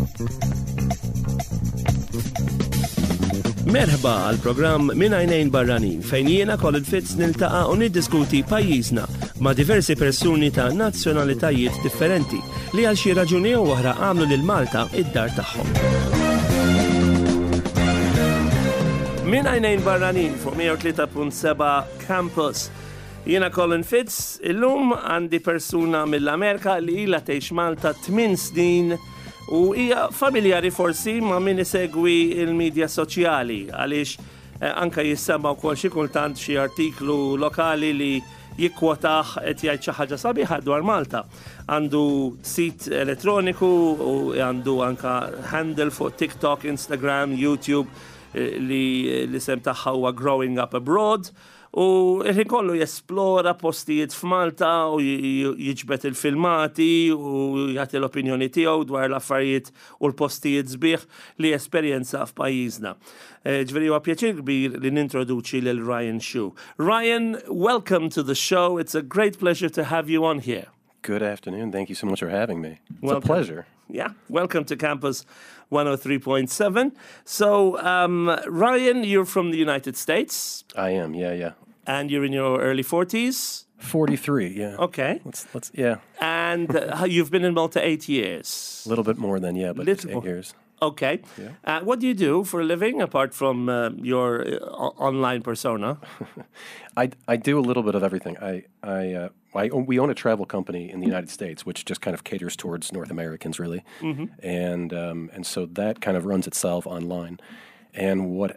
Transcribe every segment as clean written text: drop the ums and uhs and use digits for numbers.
Merħba għal-programm Min Għajnejn Barranin fejn jiena Colin Fitz niltaqa' u niddiskuti pajjiżna ma' diversi persuni ta' nazzjonalitajiet differenti li għal xi raġuni u oħra għamlu lil Malta id-dar tagħhom. Min Għajnejn Barranin fuq 103.7 Campus. Jiena Colin Fitz, illum għandi persuna mill-Amerika li ilha tgħix Malta 8 snin u hija familjari forsi ma' min isegwi il-medja soċjali għaliex anke jissemma wkoll xi kultant xi artiklu lokali li jikkwotaħ qed jgħid xi ħaġa sabiħa dwar Malta. Għandu sit elettroniku u għandu anke handle fuq TikTok, Instagram, YouTube li l-isem tagħha huwa Growing Up Abroad. U kollu jesplora postijiet f'Malta u jiġbet il-filmati u jagħti l-opinjoni tiegħu dwar l-affarijiet u l-postijiet sbieħ li esperjenza f'pajjiżna. Ġifieri huwa pjaċir kbir li nintroduċi lil Ryan Shu. Ryan, welcome to the show. It's a great pleasure to have you on here. Good afternoon. Thank you so much for having me. It's a pleasure. Yeah, welcome to Campus 103.7. So, Ryan, you're from the United States. I am, yeah. And you're in your early 40s? 43, yeah. Okay. Let's yeah. And you've been in Malta 8 years? A little bit more than, but it's 8 years. Okay. Yeah. What do you do for a living apart from your online persona? I do a little bit of everything. We own a travel company in the United States, which just kind of caters towards North Americans, really. Mm-hmm. And so that kind of runs itself online. And what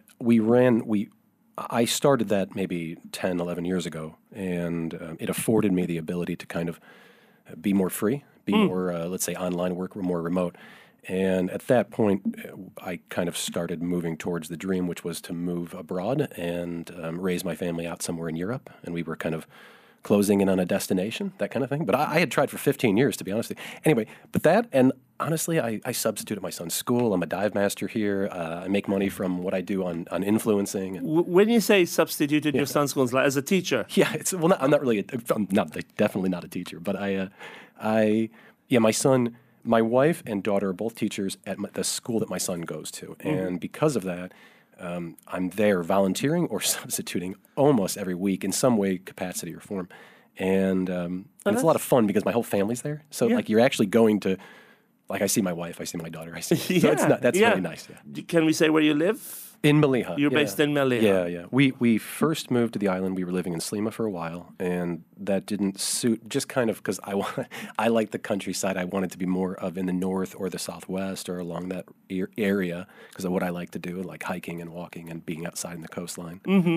I started that maybe 10, 11 years ago, and it afforded me the ability to kind of be more free, be more, let's say, online work, more remote. And at that point, I kind of started moving towards the dream, which was to move abroad and raise my family out somewhere in Europe. And we were kind of closing in on a destination, that kind of thing. But I had tried for 15 years, to be honest with you. Anyway, but that, and honestly, I substitute at my son's school. I'm a dive master here. I make money from what I do on influencing. When you say substituted your son's school, like as a teacher? Yeah, I'm not really, I'm definitely not a teacher. But my son... My wife and daughter are both teachers at the school that my son goes to. And because of that, I'm there volunteering or substituting almost every week in some way, capacity or form. And it's a lot of fun because my whole family's there. So like you're actually going to, like I see my wife, I see my daughter, so that's really nice. Yeah. Can we say where you live? In Melilla. You're based in Melilla. Yeah. We first moved to the island. We were living in Slima for a while, and that didn't suit. Just kind of because I like the countryside. I wanted to be more of in the north or the southwest or along that area because of what I like to do, like hiking and walking and being outside in the coastline. Mm-hmm.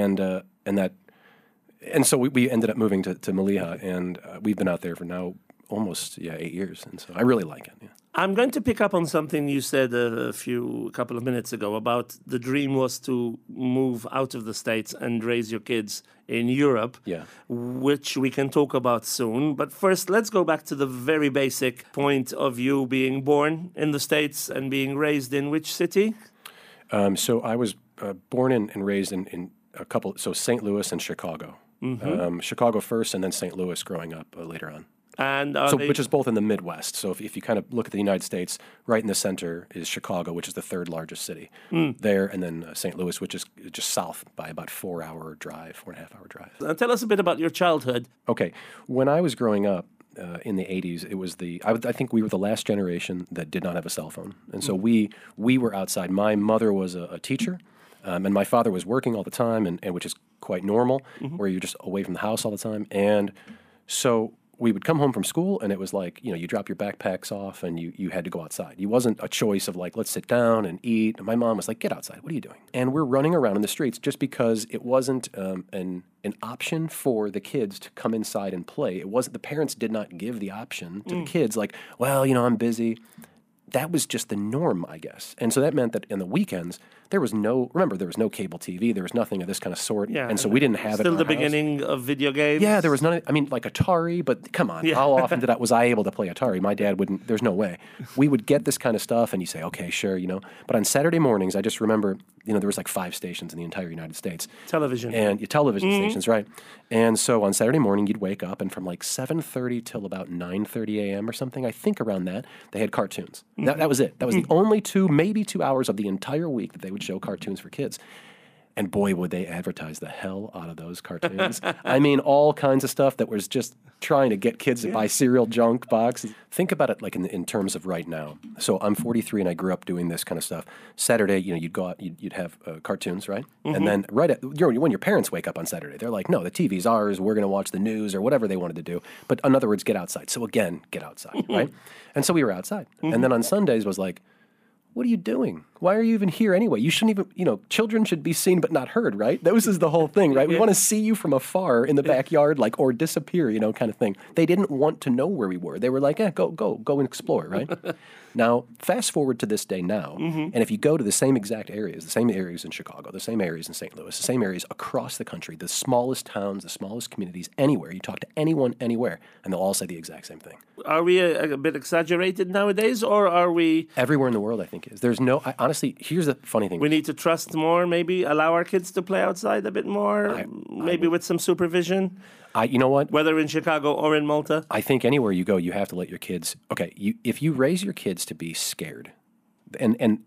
And so we ended up moving to Melilla, and we've been out there for now almost 8 years, and so I really like it. Yeah. I'm going to pick up on something you said a couple of minutes ago about the dream was to move out of the States and raise your kids in Europe, which we can talk about soon. But first, let's go back to the very basic point of you being born in the States and being raised in which city? So I was born and raised in a couple, so St. Louis and Chicago. Mm-hmm. Chicago first and then St. Louis growing up later on. And which is both in the Midwest. So if you kind of look at the United States, right in the center is Chicago, which is the third largest city there, and then St. Louis, which is just south by about 4.5-hour drive. Tell us a bit about your childhood. Okay. When I was growing up in the 80s, it was I think we were the last generation that did not have a cell phone. And so we were outside. My mother was a teacher, and my father was working all the time, and which is quite normal, where you're just away from the house all the time. And so we would come home from school, and it was like, you drop your backpacks off, and you had to go outside. You wasn't a choice of like, let's sit down and eat. And my mom was like, get outside. What are you doing? And we're running around in the streets just because it wasn't an option for the kids to come inside and play. It wasn't. The parents did not give the option to the kids like, well, I'm busy. That was just the norm, I guess. And so that meant that in the weekends, there was no cable TV. There was nothing of this kind of sort. Yeah, and so we didn't have it in our Still the house. Beginning of video games? Yeah, there was none. I mean, like Atari, but come on. How often was I able to play Atari? My dad wouldn't. There's no way. We would get this kind of stuff, and you say, okay, sure, But on Saturday mornings, I just remember there was like 5 stations in the entire United States. Television. And television stations, right. And so on Saturday morning, you'd wake up, and from like 7:30 till about 9:30 a.m. or something, I think around that, they had cartoons. That was it. That was the only maybe 2 hours of the entire week that they would show cartoons for kids. And boy, would they advertise the hell out of those cartoons. I mean, all kinds of stuff that was just trying to get kids to buy cereal junk boxes. Think about it like in terms of right now. So I'm 43 and I grew up doing this kind of stuff. Saturday, you'd go out, you'd have cartoons, right? And then when your parents wake up on Saturday, they're like, no, the TV's ours, we're going to watch the news or whatever they wanted to do. But in other words, get outside. So again, get outside, right? And so we were outside. And then on Sundays was like, what are you doing? Why are you even here anyway? You shouldn't even, children should be seen but not heard, right? That was the whole thing, right? We want to see you from afar in the backyard, like, or disappear, kind of thing. They didn't want to know where we were. They were like, go and explore, right? Now, fast forward to this day now, and if you go to the same exact areas, the same areas in Chicago, the same areas in St. Louis, the same areas across the country, the smallest towns, the smallest communities, anywhere, you talk to anyone, anywhere, and they'll all say the exact same thing. Are we a bit exaggerated nowadays, or are we... Everywhere in the world, I think, is. There's no... honestly, here's the funny thing. We need to trust more, maybe allow our kids to play outside a bit more, maybe with some supervision. You know what? Whether in Chicago or in Malta? I think anywhere you go, you have to let your kids... Okay, if you raise your kids to be scared, and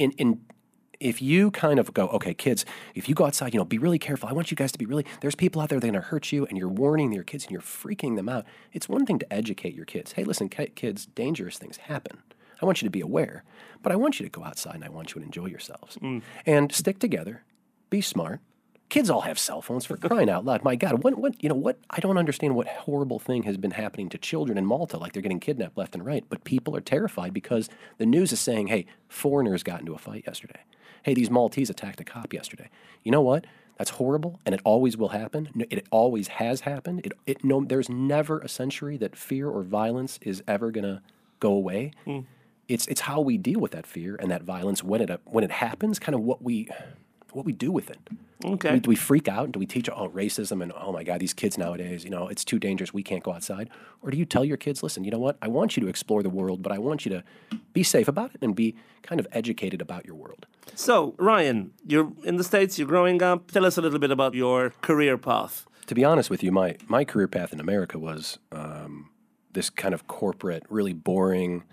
if you kind of go, okay, kids, if you go outside, be really careful. I want you guys to be really... There's people out there that are going to hurt you, and you're warning your kids, and you're freaking them out. It's one thing to educate your kids. Hey, listen, kids, dangerous things happen. I want you to be aware, but I want you to go outside, and I want you to enjoy yourselves. And stick together, be smart. Kids all have cell phones, for crying out loud. My God, what? I don't understand what horrible thing has been happening to children in Malta. Like they're getting kidnapped left and right. But people are terrified because the news is saying, hey, foreigners got into a fight yesterday. Hey, these Maltese attacked a cop yesterday. You know what? That's horrible, and it always will happen. It always has happened. There's never a century that fear or violence is ever going to go away. It's how we deal with that fear and that violence when it happens, kind of what we do with it. Okay. Do we freak out? Do we teach racism and, oh my God, these kids nowadays, it's too dangerous, we can't go outside? Or do you tell your kids, listen, you know what? I want you to explore the world, but I want you to be safe about it and be kind of educated about your world. So, Ryan, you're in the States, you're growing up. Tell us a little bit about your career path. To be honest with you, my career path in America was this kind of corporate, really boring...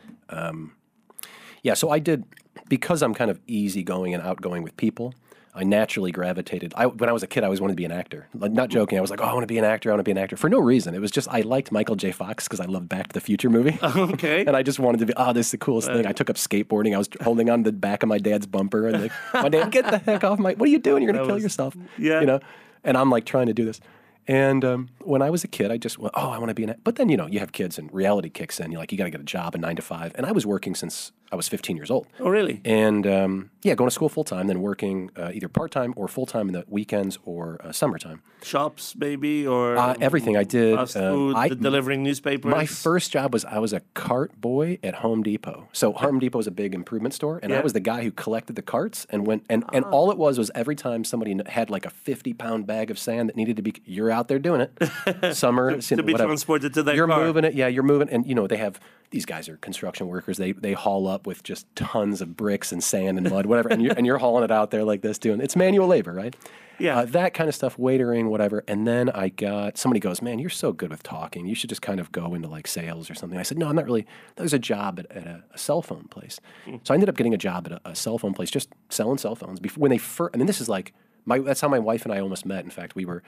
so I did, because I'm kind of easygoing and outgoing with people, I naturally gravitated. When I was a kid, I always wanted to be an actor. Like, not joking. I was like, I want to be an actor. For no reason. It was just, I liked Michael J. Fox because I loved Back to the Future movie. Okay. And I just wanted to be, this is the coolest thing. I took up skateboarding. I was holding on to the back of my dad's bumper. And my dad, get the heck off what are you doing? You're going to kill yourself. Yeah. And I'm like trying to do this. And when I was a kid, I just went, I want to be an actor. But then, you have kids and reality kicks in. You're like, you got to get a job, a 9 to 5. And I was working since I was 15 years old. Oh, really? And, going to school full-time, then working either part-time or full-time in the weekends or summertime. Shops, maybe, or... everything. I did. Fast food, delivering newspapers? My first job I was a cart boy at Home Depot. So Home Depot is a big improvement store, and I was the guy who collected the carts and went... And all it was every time somebody had like a 50-pound bag of sand that needed to be... You're out there doing it. Summer... to be transported to that You're car. moving it. Yeah, you're moving. And, they have... These guys are construction workers. They haul up with just tons of bricks and sand and mud, whatever, and you're hauling it out there like this, it's manual labor, right? Yeah. That kind of stuff, waitering, whatever. And then somebody goes, man, you're so good with talking. You should just kind of go into like sales or something. I said, no, I'm not really. There was a job at a cell phone place. So I ended up getting a job at a cell phone place, just selling cell phones. When they first, this is like, that's how my wife and I almost met. In fact, we were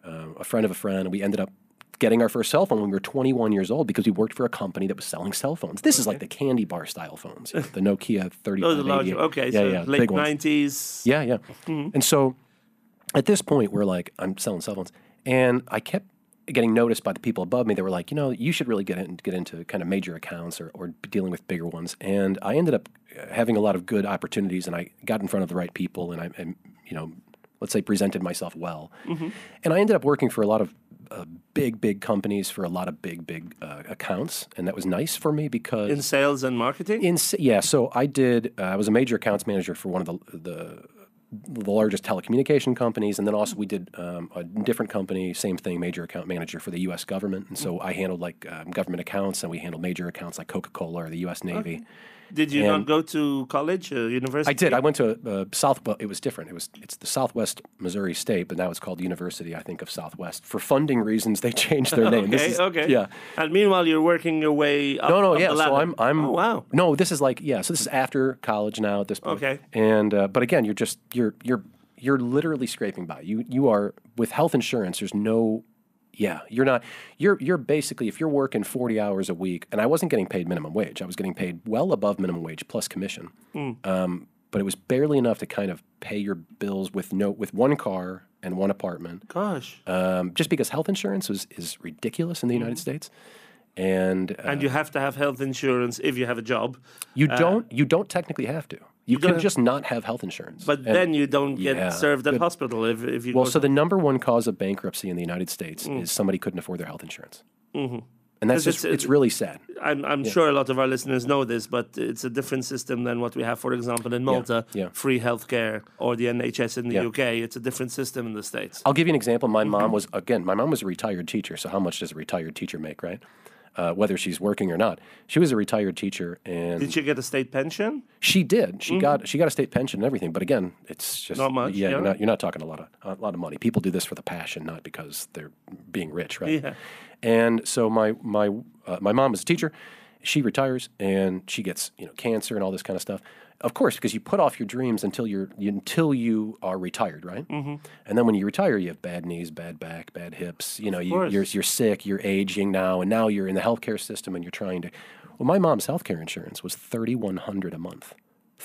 a friend of a friend, and we ended up getting our first cell phone when we were 21 years old because we worked for a company that was selling cell phones. This is like the candy bar style phones, the Nokia 3580. Those are large. Okay, so late 90s. Yeah. Mm-hmm. And so at this point, we're like, I'm selling cell phones. And I kept getting noticed by the people above me. They were like, you should really get into kind of major accounts or dealing with bigger ones. And I ended up having a lot of good opportunities, and I got in front of the right people, and I let's say presented myself well. Mm-hmm. And I ended up working for a lot of big companies for a lot of big accounts, and that was nice for me because in sales and marketing. So I did. I was a major accounts manager for one of the largest telecommunication companies, and then also we did a different company, same thing, major account manager for the U.S. government, and so I handled like government accounts, and we handled major accounts like Coca-Cola or the U.S. Navy. Okay. Did you not go to college, university? I did. I went to well, it was different. It's the Southwest Missouri State, but now it's called University, I think, of Southwest. For funding reasons, they changed their name. Okay. Yeah. And meanwhile, you're working your way up. No, up yeah. the ladder. So I'm. Oh, wow. No, this is like So this is after college now at this point. Okay. And but again, you're literally scraping by. You are with health insurance. There's no. Yeah, you're not. You're basically, if you're working 40 hours a week, and I wasn't getting paid minimum wage. I was getting paid well above minimum wage plus commission. But it was barely enough to kind of pay your bills with one car and one apartment. Gosh. Just because health insurance is ridiculous in the United States. And you have to have health insurance if you have a job. You don't technically have to. You can just not have health insurance. But then you don't get served at hospital if you. Well, so the number one cause of bankruptcy in the United States is somebody couldn't afford their health insurance. Mm-hmm. And that's it's really sad. I'm sure a lot of our listeners know this, but it's a different system than what we have, for example, in Malta, free healthcare, or the NHS in the UK. It's a different system in the States. I'll give you an example. My mom was a retired teacher. So how much does a retired teacher make, right? Whether she's working or not. She was a retired teacher, and did she get a state pension? She did. She got a state pension and everything. But again, it's just not much. Yeah, you're not talking a lot of money. People do this for the passion, not because they're being rich, right? Yeah. And so my mom is a teacher. She retires, and she gets cancer and all this kind of stuff. Of course, because you put off your dreams until you are retired, right? Mm-hmm. And then when you retire, you have bad knees, bad back, bad hips. You're sick, you're aging now, and now you're in the healthcare system, and you're trying to. Well, my mom's healthcare insurance was $3,100 a month,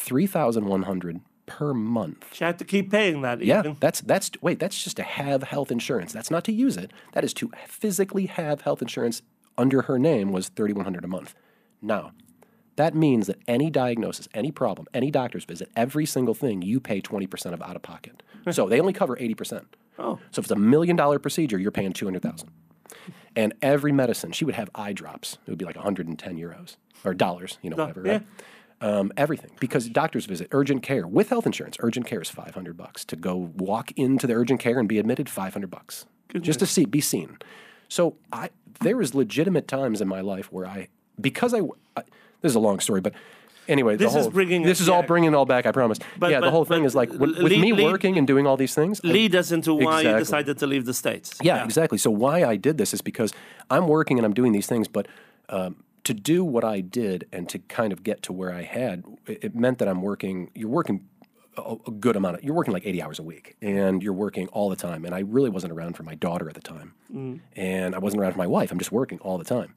$3,100 per month. She had to keep paying that. Yeah, even. that's just to have health insurance. That's not to use it. That is to physically have health insurance under her name was $3,100 a month. Now. That means that any diagnosis, any problem, any doctor's visit, every single thing, you pay 20% of out of pocket. So they only cover 80%. Oh. So if it's $1 million procedure, you're paying $200,000. And every medicine, she would have eye drops. It would be like 110 euros or dollars, whatever, right? Everything. Because doctor's visit, urgent care, with health insurance, urgent care is $500. To go walk into the urgent care and be admitted, $500. Just to be seen. So there was legitimate times in my life where this is a long story, but anyway, this is all bringing it all back, I promise. But the whole thing is like, with me working and doing all these things. Lead us into why you decided to leave the States. Yeah, exactly. So why I did this is because I'm working and I'm doing these things, but to do what I did and to kind of get to where I had, it meant that you're working a good amount. You're working like 80 hours a week, and you're working all the time. And I really wasn't around for my daughter at the time. And I wasn't around for my wife. I'm just working all the time.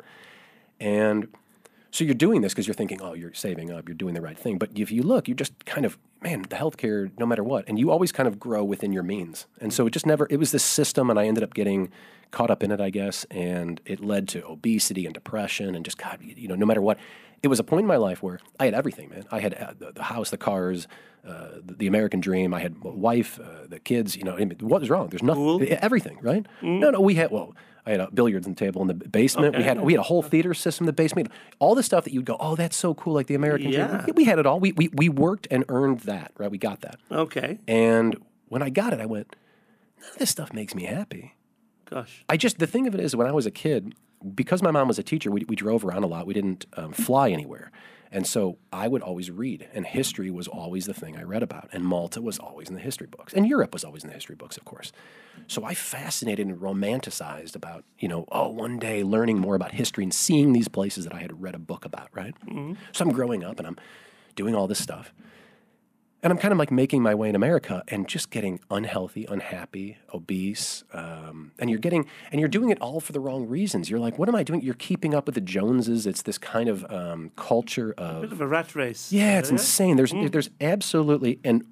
And so you're doing this because you're thinking, oh, you're saving up, you're doing the right thing. But if you look, you just kind of, the healthcare, no matter what, and you always kind of grow within your means. And so it was this system, and I ended up getting caught up in it, I guess, and it led to obesity and depression and just, God, no matter what. It was a point in my life where I had everything, man. I had the house, the cars, the American dream. I had a wife, the kids, what was wrong? There's nothing, everything, right? No, I had a billiards table in the basement. Okay. We had a whole theater system in the basement. All the stuff that you'd go, oh, that's so cool, like the American dream. We had it all. We worked and earned that, right? We got that. Okay. And when I got it, I went, none of this stuff makes me happy. Gosh. The thing of it is, when I was a kid, because my mom was a teacher, we drove around a lot. We didn't fly anywhere. And so I would always read, and history was always the thing I read about, and Malta was always in the history books, and Europe was always in the history books, of course. So I fascinated and romanticized about, one day learning more about history and seeing these places that I had read a book about, right? Mm-hmm. So I'm growing up, and I'm doing all this stuff. And I'm kind of like making my way in America and just getting unhealthy, unhappy, obese, and you're doing it all for the wrong reasons. You're like, what am I doing? You're keeping up with the Joneses. It's this kind of culture of a bit of a rat race. Yeah, it's insane. There's absolutely, and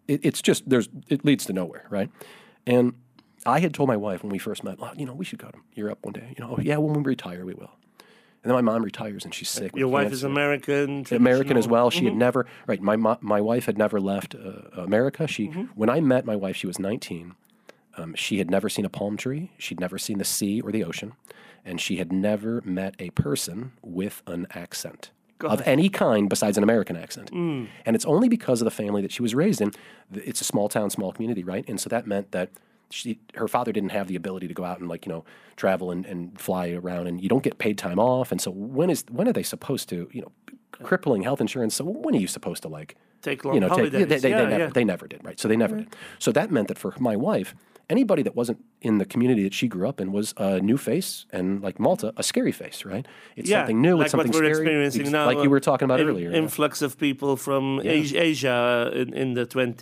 it leads to nowhere, right? And I had told my wife when we first met, well, we should go to Europe one day. Yeah, when we retire, we will. And then my mom retires and she's sick. Your wife is American? American as well. She had never, right, my wife had never left America. When I met my wife, she was 19. She had never seen a palm tree. She'd never seen the sea or the ocean. And she had never met a person with an accent of any kind besides an American accent. And it's only because of the family that she was raised in. It's a small town, small community, right? And so that meant that her father didn't have the ability to go out and like, you know, travel and fly around, and you don't get paid time off. And so when are they supposed to, you know, crippling health insurance? So when are you supposed to like take long holidays? They never did, right? So they never did. So that meant that for my wife, anybody that wasn't in the community that she grew up in was a new face, and like Malta, a scary face, right? It's something new, like it's something what we're scary. Experiencing now, like you were talking about earlier. Influx of people from Asia in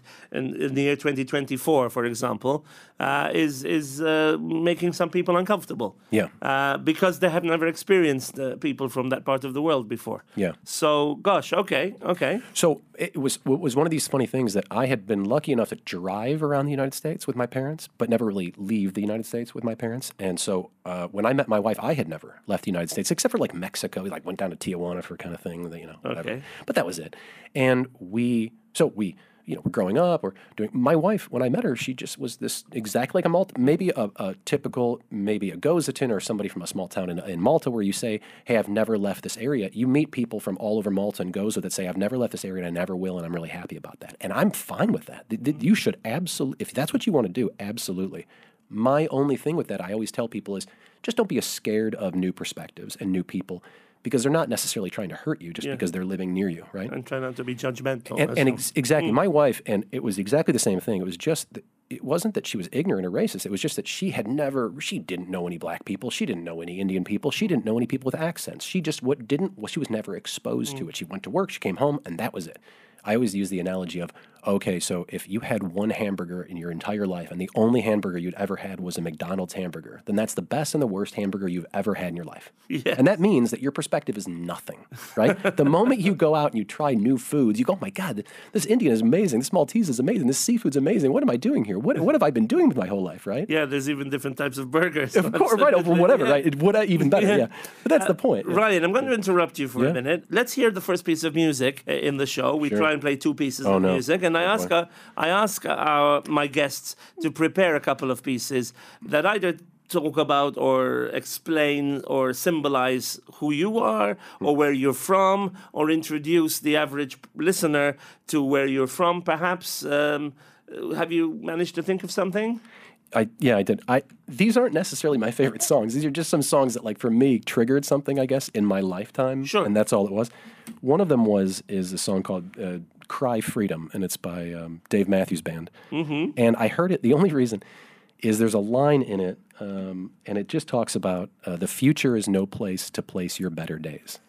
the year 2024, for example, is making some people uncomfortable. Yeah. Because they have never experienced people from that part of the world before. Yeah. So, gosh, okay. So it was one of these funny things that I had been lucky enough to drive around the United States with my parents, but never really leave the United States with my parents. And so when I met my wife, I had never left the United States, except for like Mexico. We like went down to Tijuana for kind of thing, you know, whatever. Okay. But that was it. And we you know, we're growing up, we're doing, my wife, when I met her, she just was this exactly like a Malta, maybe a typical, maybe a Gozaton or somebody from a small town in Malta where you say, hey, I've never left this area. You meet people from all over Malta and Goza that say, I've never left this area and I never will, and I'm really happy about that. And I'm fine with that. You should absolutely, if that's what you want to do, absolutely. My only thing with that, I always tell people, is just don't be scared of new perspectives and new people, because they're not necessarily trying to hurt you just because they're living near you, right? And try not to be judgmental. Exactly. My wife, and it was exactly the same thing. It was just, it wasn't that she was ignorant or racist. It was just that she didn't know any black people. She didn't know any Indian people. She didn't know any people with accents. She just she was never exposed to it. She went to work, she came home, and that was it. I always use the analogy of, okay, so if you had one hamburger in your entire life and the only hamburger you'd ever had was a McDonald's hamburger, then that's the best and the worst hamburger you've ever had in your life. Yes. And that means that your perspective is nothing, right? The moment you go out and you try new foods, you go, oh my God, this Indian is amazing, this Maltese is amazing, this seafood's amazing, what am I doing here? What have I been doing with my whole life, right? Yeah, there's even different types of burgers. Of course, right, or whatever, right? Even better, But that's the point. Ryan, I'm going to interrupt you for a minute. Let's hear the first piece of music in the show. We try and play two pieces of music, and I ask my guests to prepare a couple of pieces that either talk about or explain or symbolize who you are or where you're from, or introduce the average listener to where you're from, perhaps. Have you managed to think of something? I did. These aren't necessarily my favorite songs. These are just some songs that, like, for me, triggered something, I guess, in my lifetime. Sure. And that's all it was. One of them is a song called Cry Freedom, and it's by Dave Matthews Band. Mm-hmm. And I heard it, the only reason is there's a line in it, and it just talks about the future is no place to place your better days.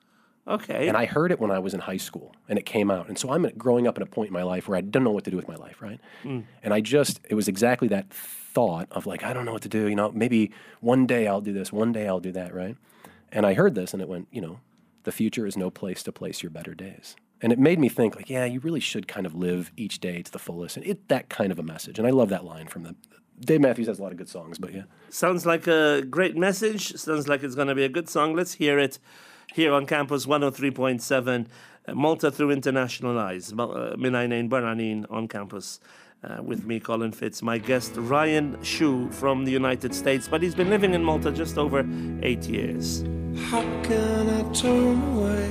Okay. And I heard it when I was in high school, and it came out. And so I'm growing up at a point in my life where I didn't know what to do with my life, right? Mm. And it was exactly that thought of like, I don't know what to do, you know, maybe one day I'll do this, one day I'll do that, right? And I heard this, and it went, you know, the future is no place to place your better days. And it made me think, like, yeah, you really should kind of live each day to the fullest. And that kind of a message. And I love that line from Dave Matthews has a lot of good songs, but yeah. Sounds like a great message. Sounds like it's going to be a good song. Let's hear it here on Campus 103.7, Malta Through International Eyes. Min Aynayn Barranin on campus. With me, Colin Fitz, my guest, Ryan Shu from the United States, but he's been living in Malta just over 8 years. How can I turn away?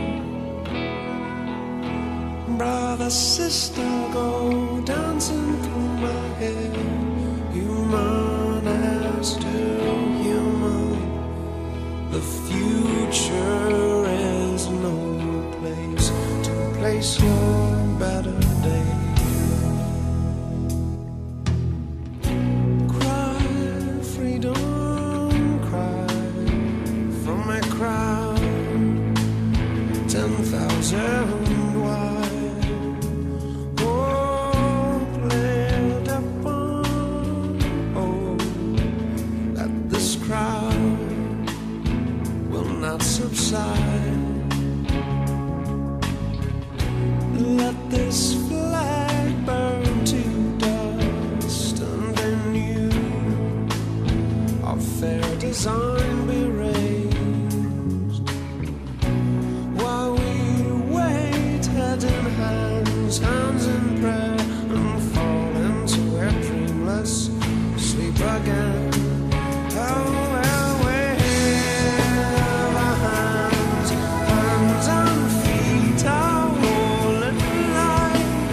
Brother, sister, go dancing through my head. Human as to human, the future is no place to place your better day. Cry, freedom, cry from a crowd 10,000 wide. Oh, played upon, oh, that this crowd will not subside. Let this flag burn to dust, and then you, our fair design be raised. While we wait, head in hands, hands in prayer, and fall into a dreamless sleep again. Oh, well, we have our hands and feet are holding light.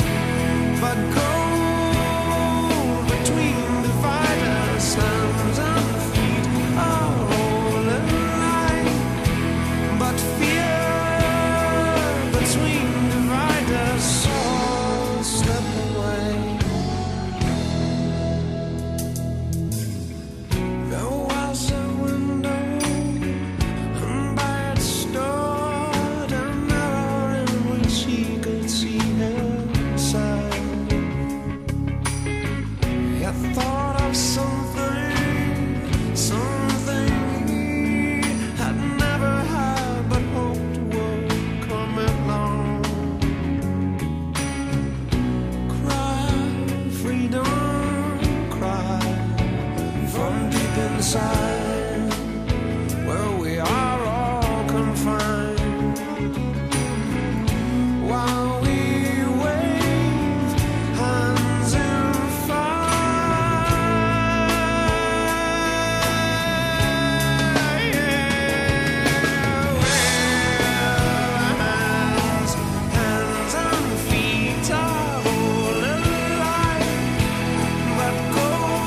while we waved hands in hands and feet are all alike, but go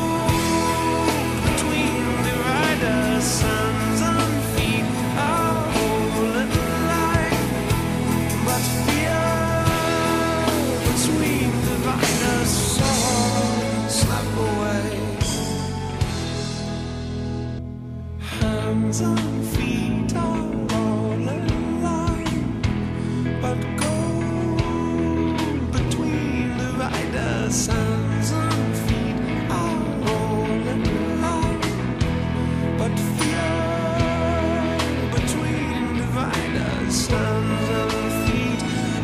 between dividers. Hands and feet are all alike, but fear between dividers. So slap away. Hands and feet are all alike, but go between dividers. Hands and feet are all alike, but fear between dividers. Hands and feet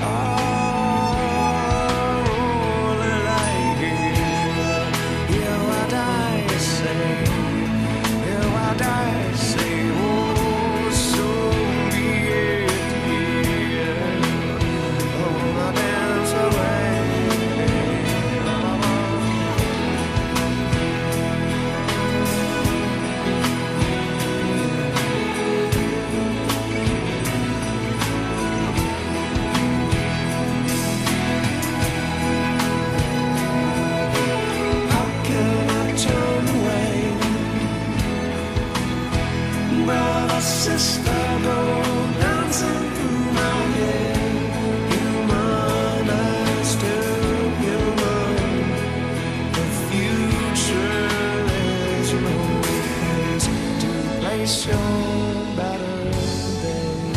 are all alike. Hear what I say. Hear what I say. Oh, so be it. Yeah. Oh, I dance away. How can I turn away? Brother, sister, go dancing through my head. Human as still human. The future is no place to place your better days.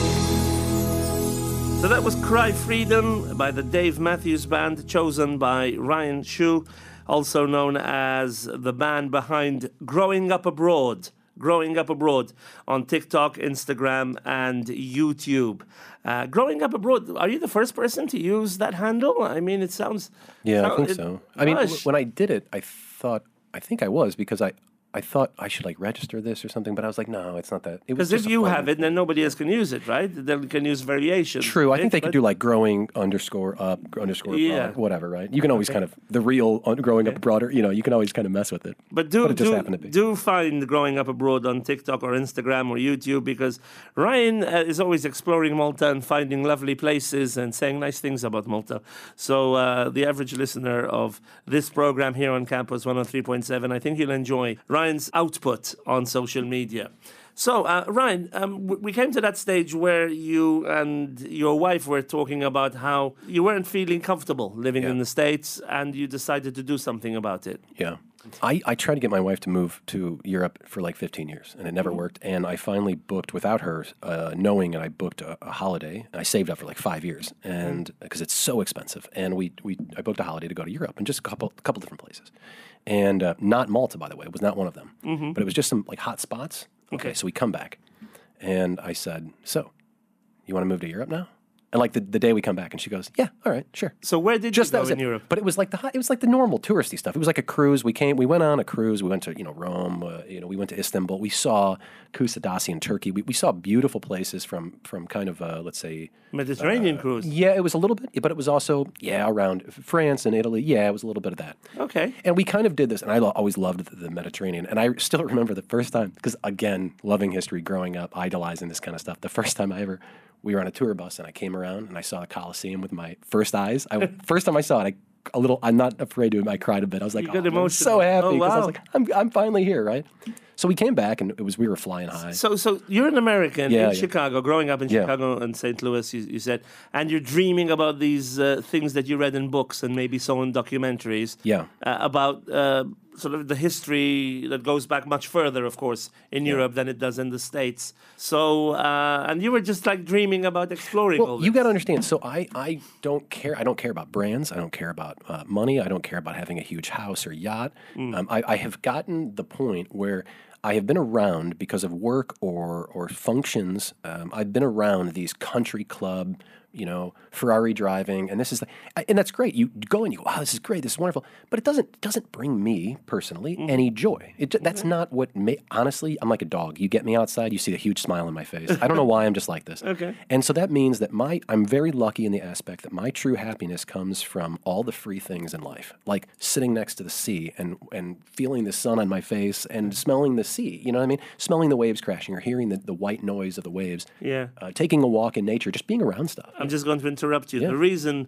So that was Cry Freedom by the Dave Matthews Band, chosen by Ryan Shue, also known as the band behind Growing Up Abroad. Growing Up Abroad on TikTok, Instagram, and YouTube. Growing Up Abroad, are you the first person to use that handle? I mean, it sounds... Yeah, I think so. I mean, Gosh. when I did it, I think I was, because I thought I should like register this or something, but I was like, no, it's not that. It was Because if just a you fun have it, then nobody else can use it, right? They can use variations. True. I think they but- could do like growing _up, Yeah. abroad, whatever, right? You can always kind of, the real growing up abroad, you can always kind of mess with it. But it just happened to be. do find Growing Up Abroad on TikTok or Instagram or YouTube, because Ryan is always exploring Malta and finding lovely places and saying nice things about Malta. So the average listener of this program here on Campus 103.7, I think you'll enjoy Ryan's output on social media. So, Ryan, we came to that stage where you and your wife were talking about how you weren't feeling comfortable living in the States, and you decided to do something about it. Yeah. I tried to get my wife to move to Europe for like 15 years, and it never worked. And I finally booked without her knowing, and I booked a holiday. I saved up for like 5 years, and because it's so expensive. And I booked a holiday to go to Europe, and just a couple different places. And not Malta, by the way. It was not one of them. But it was just some like hot spots. Okay, so we come back, and I said, so, you want to move to Europe now? And like the day we come back, and she goes, yeah, all right, sure. So where did Just you that go was in it. Europe? But it was like the normal touristy stuff. It was like a cruise. We went on a cruise. We went to Rome. We went to Istanbul. We saw Kusadasi in Turkey. We saw beautiful places from kind of let's say Mediterranean cruise. Yeah, it was a little bit, but it was also around France and Italy. Yeah, it was a little bit of that. Okay. And we kind of did this, and I always loved the Mediterranean. And I still remember the first time, because again, loving history, growing up, idolizing this kind of stuff. The first time we were on a tour bus, and I came around and I saw the Colosseum with my first eyes. First time I saw it, I'm not afraid to admit, I cried a bit. I was like, You got I'm emotional. so happy, Oh, because I was wow. like, I'm finally here, right? So we came back, and we were flying high. So you're an American Yeah, in yeah. Chicago, growing up in Yeah. Chicago and St. Louis, you said, and you're dreaming about these things that you read in books and maybe saw in documentaries. Yeah. About sort of the history that goes back much further, of course, in Europe than it does in the States. So, and you were just like dreaming about exploring all Well, this. you got to understand. So I don't care. I don't care about brands. I don't care about money. I don't care about having a huge house or yacht. I have gotten the point where I have been around, because of work or functions. I've been around these country club Ferrari driving, and this is and that's great. You go and you go, wow, this is great, this is wonderful, but it doesn't bring me personally any joy. That's not what. Honestly, I'm like a dog. You get me outside, you see a huge smile on my face. I don't know why I'm just like this. Okay. And so that means that I'm very lucky in the aspect that my true happiness comes from all the free things in life, like sitting next to the sea and feeling the sun on my face and smelling the sea. You know what I mean? Smelling the waves crashing or hearing the white noise of the waves. Yeah. Taking a walk in nature, just being around stuff. I'm just going to interrupt you. Yeah. The reason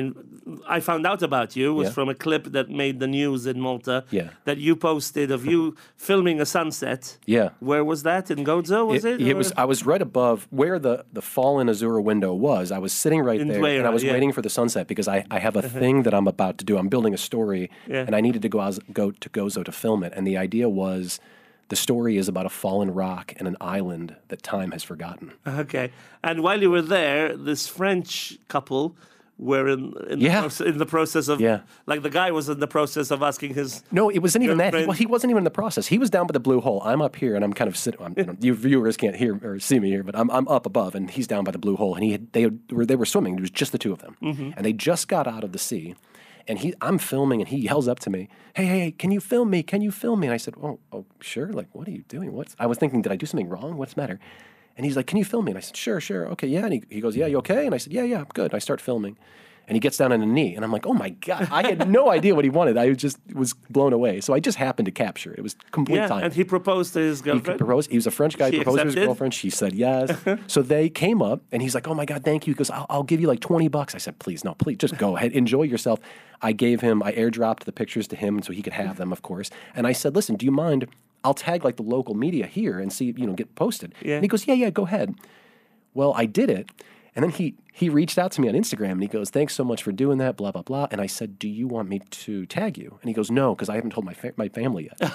I found out about you was from a clip that made the news in Malta that you posted of you filming a sunset. Yeah. Where was that? In Gozo, was it? It was. I was right above where the fallen Azura window was. I was sitting right there, and I was waiting for the sunset because I have a thing that I'm about to do. I'm building a story, and I needed to go to Gozo to film it. And the idea was, the story is about a fallen rock and an island that time has forgotten. Okay. And while you were there, this French couple were in the process of, like the guy was in the process of asking his No, it wasn't even that. girlfriend- He wasn't even in the process. He was down by the blue hole. I'm up here, and I'm kind of sitting. You viewers can't hear or see me here, but I'm up above, and he's down by the blue hole. And they were swimming. It was just the two of them, and they just got out of the sea. And I'm filming, and he yells up to me, hey, can you film me? Can you film me? And I said, oh, sure. Like, what are you doing? I was thinking, did I do something wrong? What's the matter? And he's like, can you film me? And I said, sure, okay, yeah. And he goes, yeah, you okay? And I said, yeah, I'm good. And I start filming. And he gets down on a knee, and I'm like, oh my God, I had no idea what he wanted. I just was blown away. So I just happened to capture it. It was complete time. And he proposed to his girlfriend. He was a French guy. She Proposed to his accepted? girlfriend. She said yes. So they came up, and he's like, "Oh my God, thank you." He goes, "I'll give you like $20." I said, "Please, no, please, just go ahead, enjoy yourself." I airdropped the pictures to him so he could have them, of course. And I said, "Listen, do you mind? I'll tag like the local media here and see, get posted." Yeah. And he goes, "Yeah, go ahead." Well, I did it. And then he reached out to me on Instagram, and he goes, "Thanks so much for doing that, blah, blah, blah." And I said, "Do you want me to tag you?" And he goes, "No, because I haven't told my family yet."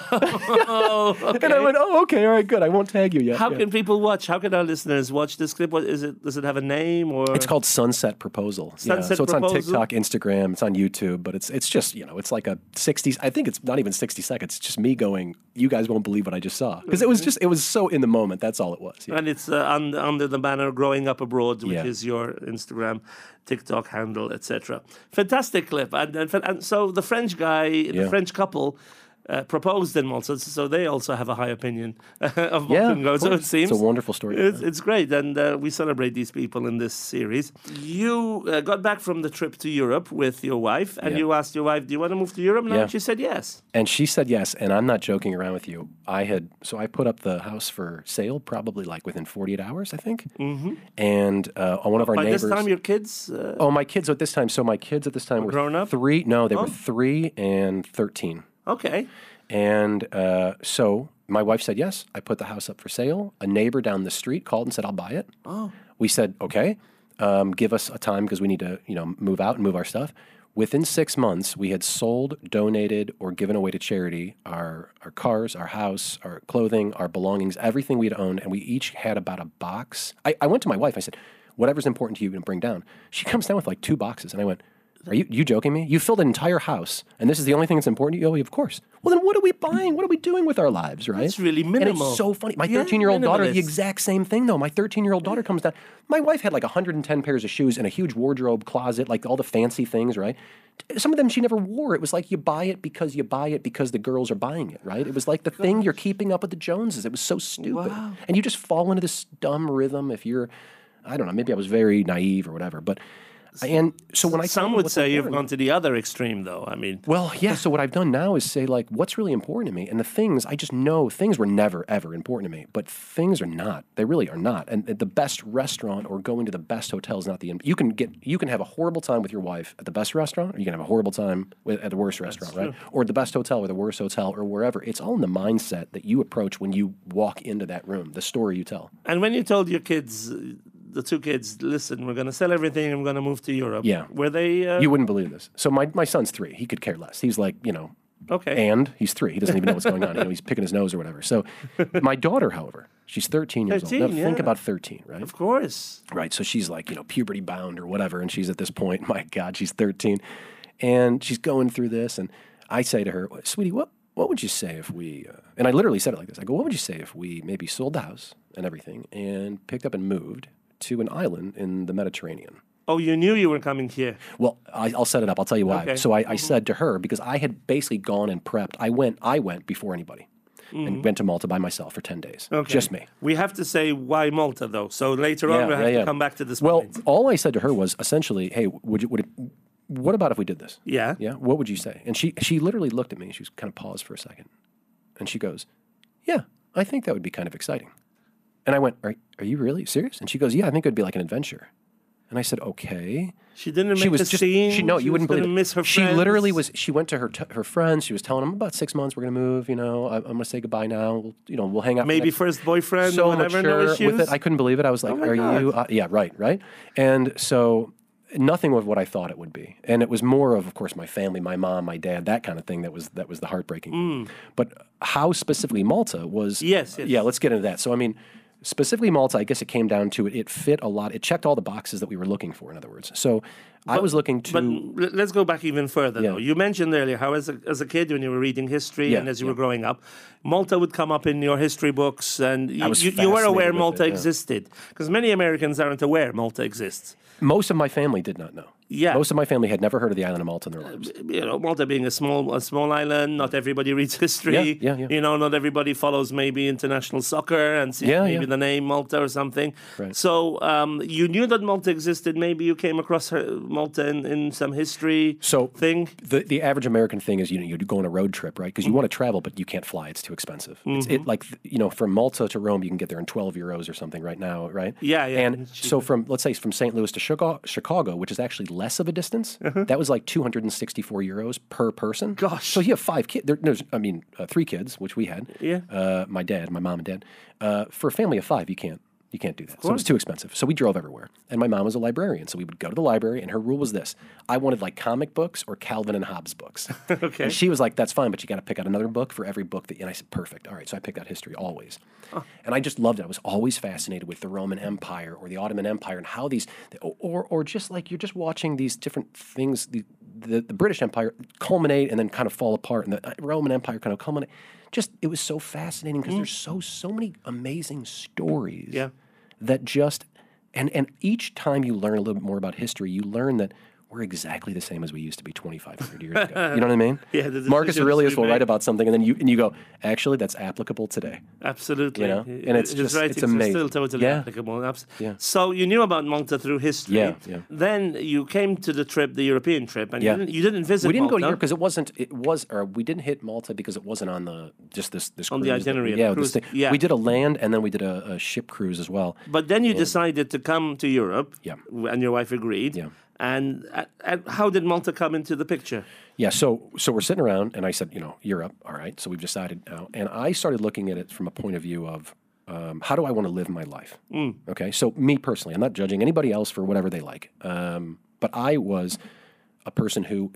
Oh, okay. And I went, "Oh, okay, all right, good. I won't tag you yet." How can people watch? How can our listeners watch this clip? What is it? Does it have a name or? It's called Sunset Proposal. Sunset So it's Proposal? on TikTok, Instagram, it's on YouTube, but it's just, it's like a 60, I think it's not even 60 seconds. It's just me going, you guys won't believe what I just saw. Because it was so in the moment. That's all it was. Yeah. And it's under the banner "Growing Up Abroad," which Yeah. is your Instagram, TikTok handle, etc. Fantastic clip, and so the French guy, the French couple, proposed in Malta, so they also have a high opinion of Malta and Gozo. It seems It's a wonderful story. It's great, and we celebrate these people in this series. You got back from the trip to Europe with your wife, and you asked your wife, "Do you want to move to Europe now?" Yeah. And she said yes. And she said yes, and I'm not joking around with you. I put up the house for sale probably like within 48 hours, I think. Mm-hmm. And on one of our By neighbors. this time, your kids. my kids at this time. So my kids at this time were grown up? 3. No, they were 3 and 13. Okay. And so my wife said yes. I put the house up for sale. A neighbor down the street called and said, "I'll buy it." Oh. We said, okay, give us a time because we need to, move out and move our stuff. Within 6 months, we had sold, donated, or given away to charity our cars, our house, our clothing, our belongings, everything we'd owned, and we each had about a box. I went to my wife. I said, "Whatever's important to you, bring down." She comes down with like 2 boxes, and I went, "Are you joking me? You filled an entire house, and this is the only thing that's important to you?" "Oh, of course." "Well, then what are we buying? What are we doing with our lives, right?" That's really And minimal. it's so funny. My Yeah, 13-year-old daughter, the minimalist. exact same thing, though. My 13-year-old daughter comes down. My wife had like 110 pairs of shoes and a huge wardrobe closet, like all the fancy things, right? Some of them she never wore. It was like you buy it because the girls are buying it, right? It was like the thing you're keeping up with the Joneses. It was so stupid. Wow. And you just fall into this dumb rhythm if you're, I don't know, maybe I was very naive or whatever, but... And so when I tell Some them would what's say you've important- gone to the other extreme, though. I mean, Well, yeah. So what I've done now is say, like, what's really important to me, and the things I just know things were never ever important to me, but things are not. They really are not. And the best restaurant or going to the best hotel is not the. You can have a horrible time with your wife at the best restaurant, or you can have a horrible time at the worst restaurant, right? Or the best hotel or the worst hotel or wherever. It's all in the mindset that you approach when you walk into that room. The story you tell. and when you told your kids, the 2 kids, "Listen, we're going to sell everything and we're going to move to Europe," Yeah. were they? You wouldn't believe this. So my son's 3. He could care less. He's like, Okay. and he's 3. He doesn't even know what's going on. He's picking his nose or whatever. So my daughter, however, she's 13 years 13, old. Now, think yeah. about 13, right? Of course. Right. So she's like, puberty bound or whatever. And she's at this point, my God, she's 13. And she's going through this. And I say to her, "Sweetie, what would you say if we, and I literally said it like this. I go, "What would you say if we maybe sold the house and everything and picked up and moved to an island in the Mediterranean?" Oh, you knew you were coming here. Well, I'll set it up. I'll tell you why. Okay. So I said to her, because I had basically gone and prepped. I went before anybody and went to Malta by myself for 10 days. Okay. Just me. We have to say why Malta, though. So later on, we'll have to come back to this Well, point. all I said to her was essentially, hey, what about if we did this? Yeah. Yeah. What would you say? And she literally looked at me. She was kind of paused for a second. And she goes, yeah, I think that would be kind of exciting. And I went, are you really serious? And she goes, yeah, I think it would be like an adventure. And I said, okay. She didn't make a scene. You wouldn't believe it. Miss her she friends. literally was. She went to her friends. She was telling them about 6 months. We're gonna move. I'm gonna say goodbye now. We'll hang out. Maybe first boyfriend. So whatever. No mature issues. with it. I couldn't believe it. I was like, my are God. you? Yeah, right. And so nothing of what I thought it would be. And it was more of course, my family, my mom, my dad, that kind of thing. That was the heartbreaking thing. But how specifically Malta was? Yes. Yeah. Let's get into that. So I mean. Specifically Malta, I guess it came down to it fit a lot. It checked all the boxes that we were looking for, in other words. So I was looking to... But let's go back even further, Yeah. though. You mentioned earlier how as a kid, when you were reading history Yeah, and as you yeah. were growing up, Malta would come up in your history books, and you was were fascinated aware with Malta it, yeah. existed. Because many Americans aren't aware Malta exists. Most of my family did not know. Yeah. Most of my family had never heard of the island of Malta in their lives. Malta being a small island, not everybody reads history. Yeah. Not everybody follows maybe international soccer and sees maybe the name Malta or something. Right. So you knew that Malta existed. Maybe you came across Malta in some history thing. The average American thing is you go on a road trip, right? Because you want to travel, but you can't fly; it's too expensive. It's from Malta to Rome, you can get there in 12 euros or something right now, right? Yeah. And so let's say from St. Louis to Chicago, which is actually less of a distance, that was like 264 euros per person. Gosh. So you have 5 kids. There's 3 kids, which we had. Yeah. My mom and dad. For a family of 5, you can't do that. So it was too expensive. So we drove everywhere. And my mom was a librarian. So we would go to the library, and her rule was this. I wanted like comic books or Calvin and Hobbes books. Okay. And she was like, that's fine, but you got to pick out another book for every book and I said, perfect. All right. So I picked out history always. And I just loved it. I was always fascinated with the Roman Empire or the Ottoman Empire and how these, or just like you're just watching these different things, the British Empire culminate and then kind of fall apart, and the Roman Empire kind of culminate. It was so fascinating because there's so many amazing stories. Yeah. That just and each time you learn a little bit more about history, you learn that we're exactly the same as we used to be 2,500 years ago. You know what I mean? Yeah. Marcus Aurelius will write about something, and then you go, actually, that's applicable today. Absolutely. And it's His just writings it's are amazing. still totally applicable. Yeah. So you knew about Malta through history. Yeah. Then you came to the European trip, and Yeah. you didn't visit. We didn't go Malta. to Europe because we didn't hit Malta because it wasn't on this On the cruise that- itinerary of Yeah, the this cruise. thing. Yeah. We did a land, and then we did a ship cruise as well. But then you decided to come to Europe. Yeah. And your wife agreed. Yeah. And how did Malta come into the picture? Yeah, so we're sitting around, and I said, Europe, all right. So we've decided now, and I started looking at it from a point of view of how do I want to live my life? Okay, so me personally, I'm not judging anybody else for whatever they like, but I was a person who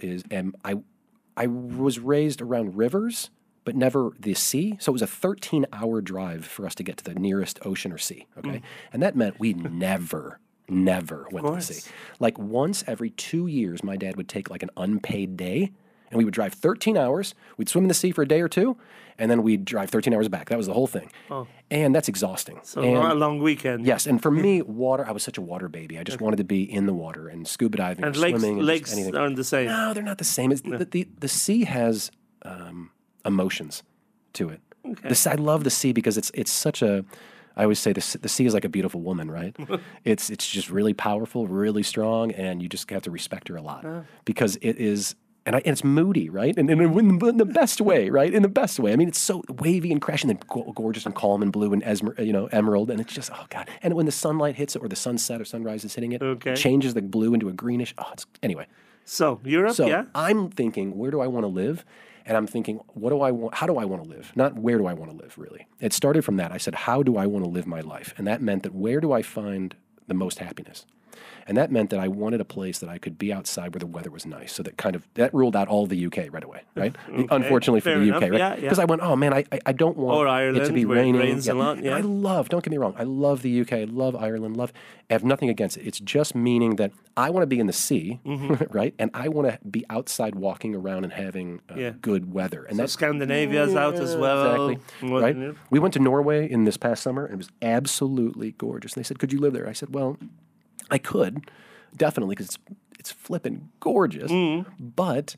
I was raised around rivers, but never the sea. So it was a 13-hour drive for us to get to the nearest ocean or sea. Okay, and that meant we never went to the sea. Like once every 2 years, my dad would take like an unpaid day, and we would drive 13 hours. We'd swim in the sea for a day or two, and then we'd drive 13 hours back. That was the whole thing. And that's exhausting. So a long weekend. Yes, and for me, water, I was such a water baby. I just wanted to be in the water and scuba diving And or swimming. lakes anything. aren't the same. No, they're not the same. The sea has emotions to it. I love the sea because it's such a... I always say the sea is like a beautiful woman, right? It's just really powerful, really strong, and you just have to respect her a lot because it is, and it's moody, right? And in the best way, right? In the best way. I mean, it's so wavy and crashing, and gorgeous and calm and blue and emerald, and it's just God. And when the sunlight hits it, or the sunset or sunrise is hitting it, it changes the blue into a greenish. Anyway. So Europe, yeah. I'm thinking, where do I want to live? And I'm thinking, what do I want? How do I want to live? Not where do I want to live, really. It started from that. I said, how do I want to live my life? And that meant that where do I find the most happiness? And that meant that I wanted a place that I could be outside where the weather was nice. So that ruled out all the UK right away, right? Unfortunately for fair the UK, enough. right? Yeah. Because I went, oh man, I don't want Or Ireland, it to be where it raining. rains a lot, And yeah. don't get me wrong, I love the UK, I love Ireland, I have nothing against it. It's just meaning that I want to be in the sea, right? And I want to be outside walking around and having good weather. And So that's Scandinavia's out as well. exactly, right? We went to Norway in this past summer, and it was absolutely gorgeous. And they said, could you live there? I said, well, I could. definitely, because it's flipping gorgeous. But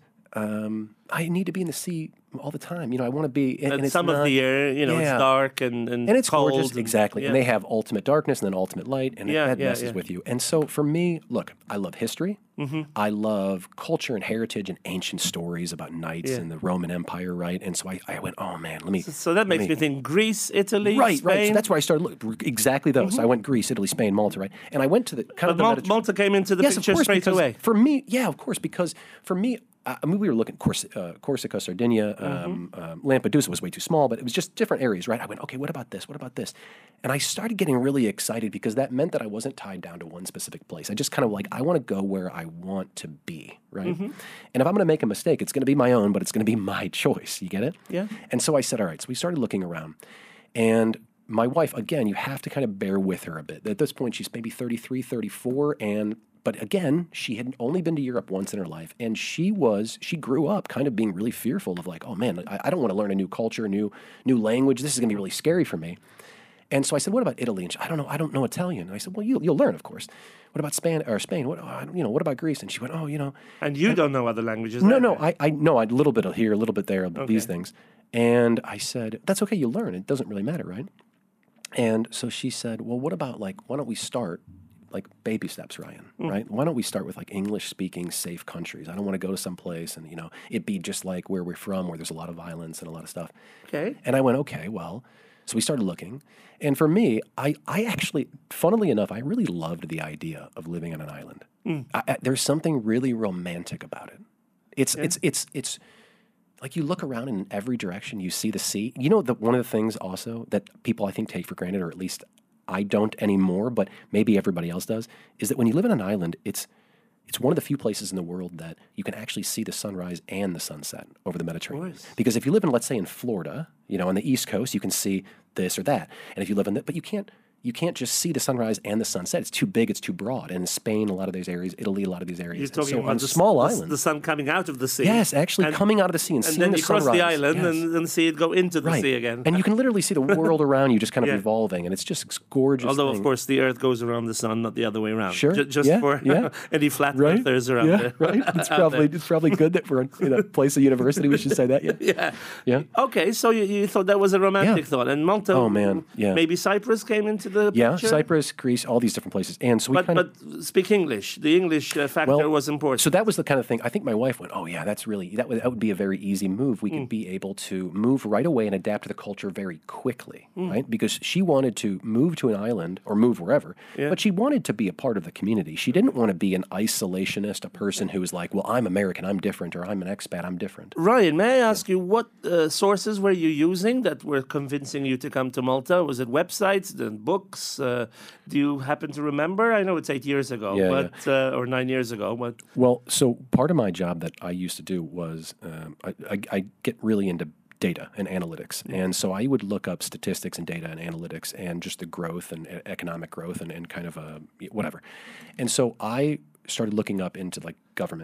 I need to be in the sea all the time. I want to be. And it's some of the year, it's dark and it's cold. gorgeous, exactly. Yeah. And they have ultimate darkness and then ultimate light, and that messes with you. And so for me, look, I love history. I love culture and heritage and ancient stories about knights and the Roman Empire, right? And so I went, oh man, let me. So that makes me think Greece, Italy, Right. Spain. So that's where I started looking. Exactly those. I went Greece, Italy, Spain, Malta, right? And I went to the kind of the Mediterranean. Malta came into the Yes, picture of course, straight because away. for me, of course, because for me, we were looking at Corsica, Sardinia, Lampedusa was way too small, but it was just different areas, right? I went, okay, what about this? What about this? And I started getting really excited because that meant that I wasn't tied down to one specific place. I just kind of I want to go where I want to be, right? And if I'm going to make a mistake, it's going to be my own, but it's going to be my choice. You get it? Yeah. And so I said, all right. So we started looking around. And my wife, again, you have to kind of bear with her a bit. At this point, she's maybe 33, 34, but again, she had only been to Europe once in her life, and she grew up kind of being really fearful of oh man, I don't want to learn a new culture, new language. This is going to be really scary for me. And so I said, what about Italy? And I don't know Italian. And I said, well, you'll learn, of course. What about Spain? What about Greece? And she went, And you don't know other languages? No, I know a little bit of here, a little bit there, these things. And I said, that's okay, you'll learn. It doesn't really matter, right? And so she said, well, what about why don't we start baby steps, Ryan, right? Why don't we start with English-speaking safe countries? I don't want to go to some place and, it be just like where we're from, where there's a lot of violence and a lot of stuff. Okay. And I went, okay, well, so we started looking. And for me, I actually, funnily enough, I really loved the idea of living on an island. There's something really romantic about it. It's like you look around in every direction, you see the sea. One of the things also that people I think take for granted, or at least I don't anymore, but maybe everybody else does, is that when you live on an island, it's one of the few places in the world that you can actually see the sunrise and the sunset over the Mediterranean. Because if you live in, let's say, in Florida, on the East Coast, you can see this or that. And if you live in but you can't just see the sunrise and the sunset. It's too big, it's too broad. And in Spain, a lot of these areas, Italy, a lot of these areas. You're talking about on small islands. The sun coming out of the sea. Yes, actually coming out of the sea and seeing then the you cross sunrise. the island and see it go into the sea again. And you can literally see the world around you just kind of revolving, and it's just gorgeous. Although, of course, the Earth goes around the sun, not the other way around. Sure. Just for any flat earthers around there. Right. It's probably good that we're in a place of university. We should say that. Yeah. Okay, so you thought that was a romantic thought, and Malta. Oh man. Yeah. Maybe Cyprus came into the picture. Cyprus, Greece, all these different places, and so we but speak English. The English factor was important. So that was the kind of thing. I think my wife went, "Oh yeah, that would be a very easy move. We could be able to move right away and adapt to the culture very quickly, right? Because she wanted to move to an island or move wherever, but she wanted to be a part of the community. She didn't want to be an isolationist, a person who was like, well, I'm American, I'm different, or I'm an expat, I'm different. Ryan, may I ask you what sources were you using that were convincing you to come to Malta? Was it websites, then books? Do you happen to remember? I know it's 8 years ago, or 9 years ago. But well, so part of my job that I used to do was I get really into data and analytics. And so I would look up statistics and data and analytics and just the growth and economic growth and kind of whatever. And so I started looking up into government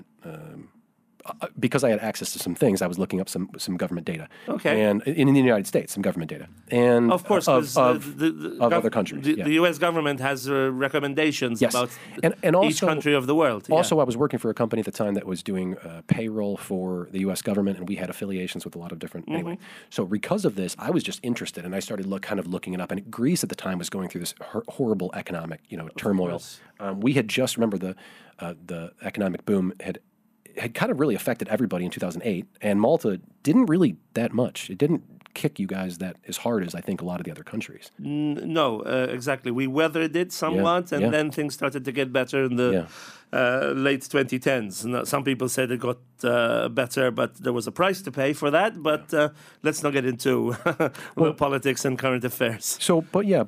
because I had access to some things, I was looking up some government data. Okay. And in the United States, some government data. And of course, of other countries. The U.S. government has recommendations about and also, each country of the world. Also, I was working for a company at the time that was doing payroll for the U.S. government, and we had affiliations with a lot of different. Anyway, so because of this, I was just interested, and I started looking it up. And Greece at the time was going through this horrible economic, turmoil. We had just the economic boom had kind of really affected everybody in 2008, and Malta didn't really that much. It didn't kick you guys that as hard as I think a lot of the other countries. No, exactly. We weathered it somewhat, and then things started to get better in the late 2010s. Now, some people said it got better, but there was a price to pay for that. But let's not get into politics and current affairs. So,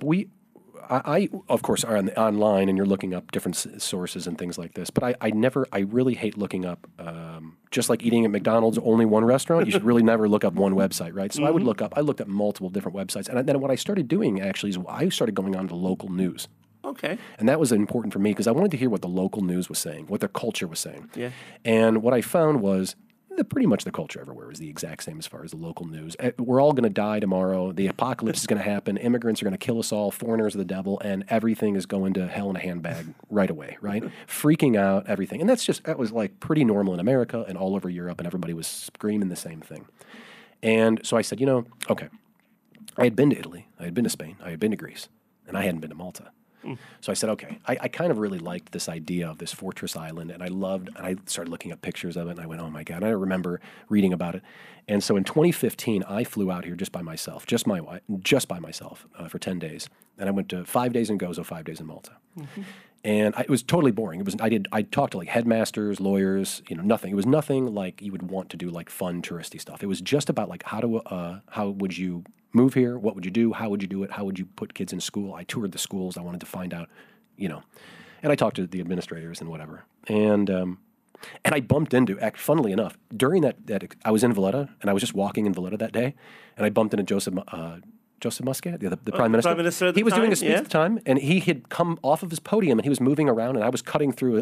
I of course are online, and you're looking up different sources and things like this. But I really hate looking up. Just like eating at McDonald's, only one restaurant. You should really never look up one website, right? So I looked at multiple different websites, and then what I started doing actually is I started going on to local news. Okay. And that was important for me because I wanted to hear what the local news was saying, what their culture was saying. Yeah. And what I found was pretty much the culture everywhere is the exact same as far as the local news. We're all going to die tomorrow. The apocalypse is going to happen. Immigrants are going to kill us all. Foreigners are the devil, and everything is going to hell in a handbag right away, right? Freaking out, everything. And that was like pretty normal in America and all over Europe, and everybody was screaming the same thing. And so I said, okay. I had been to Italy. I had been to Spain. I had been to Greece. And I hadn't been to Malta. So I said, okay, I kind of really liked this idea of this fortress island, and I started looking up pictures of it, and I went, oh my God, and I remember reading about it. And so in 2015, I flew out here just by myself, just by myself for 10 days. And I went to 5 days in Gozo, 5 days in Malta. Mm-hmm. And it was totally boring. I talked to like headmasters, lawyers, nothing. It was nothing like you would want to do like fun touristy stuff. It was just about like how would you move here? What would you do? How would you do it? How would you put kids in school? I toured the schools. I wanted to find out, and I talked to the administrators and whatever. And I bumped into, funnily enough, during that I was in Valletta, and I was just walking in Valletta that day, and I bumped into Joseph Muscat, the Prime Minister. Prime Minister at the he was time, doing a speech at the time, and he had come off of his podium, and he was moving around, and I was cutting through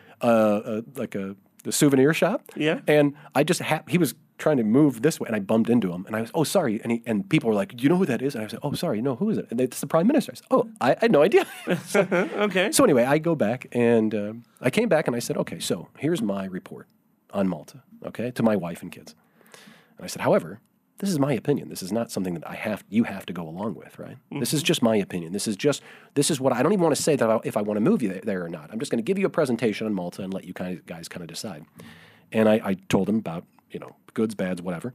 the souvenir shop. Yeah. And I just he was trying to move this way, and I bumped into him, and I was, oh, sorry. And people were like, do you know who that is? And I was like, oh, sorry, no, who is it? And it's the Prime Minister. I said, oh, I had no idea. Okay. So anyway, I go back, and I came back, and I said, okay, so here's my report on Malta, okay, to my wife and kids. And I said, however, this is my opinion. This is not something that you have to go along with, right? Mm-hmm. This is just my opinion. This is what I don't even want to say that if I want to move you there or not. I'm just going to give you a presentation on Malta and let you guys kind of decide. And I told them about, goods, bads, whatever.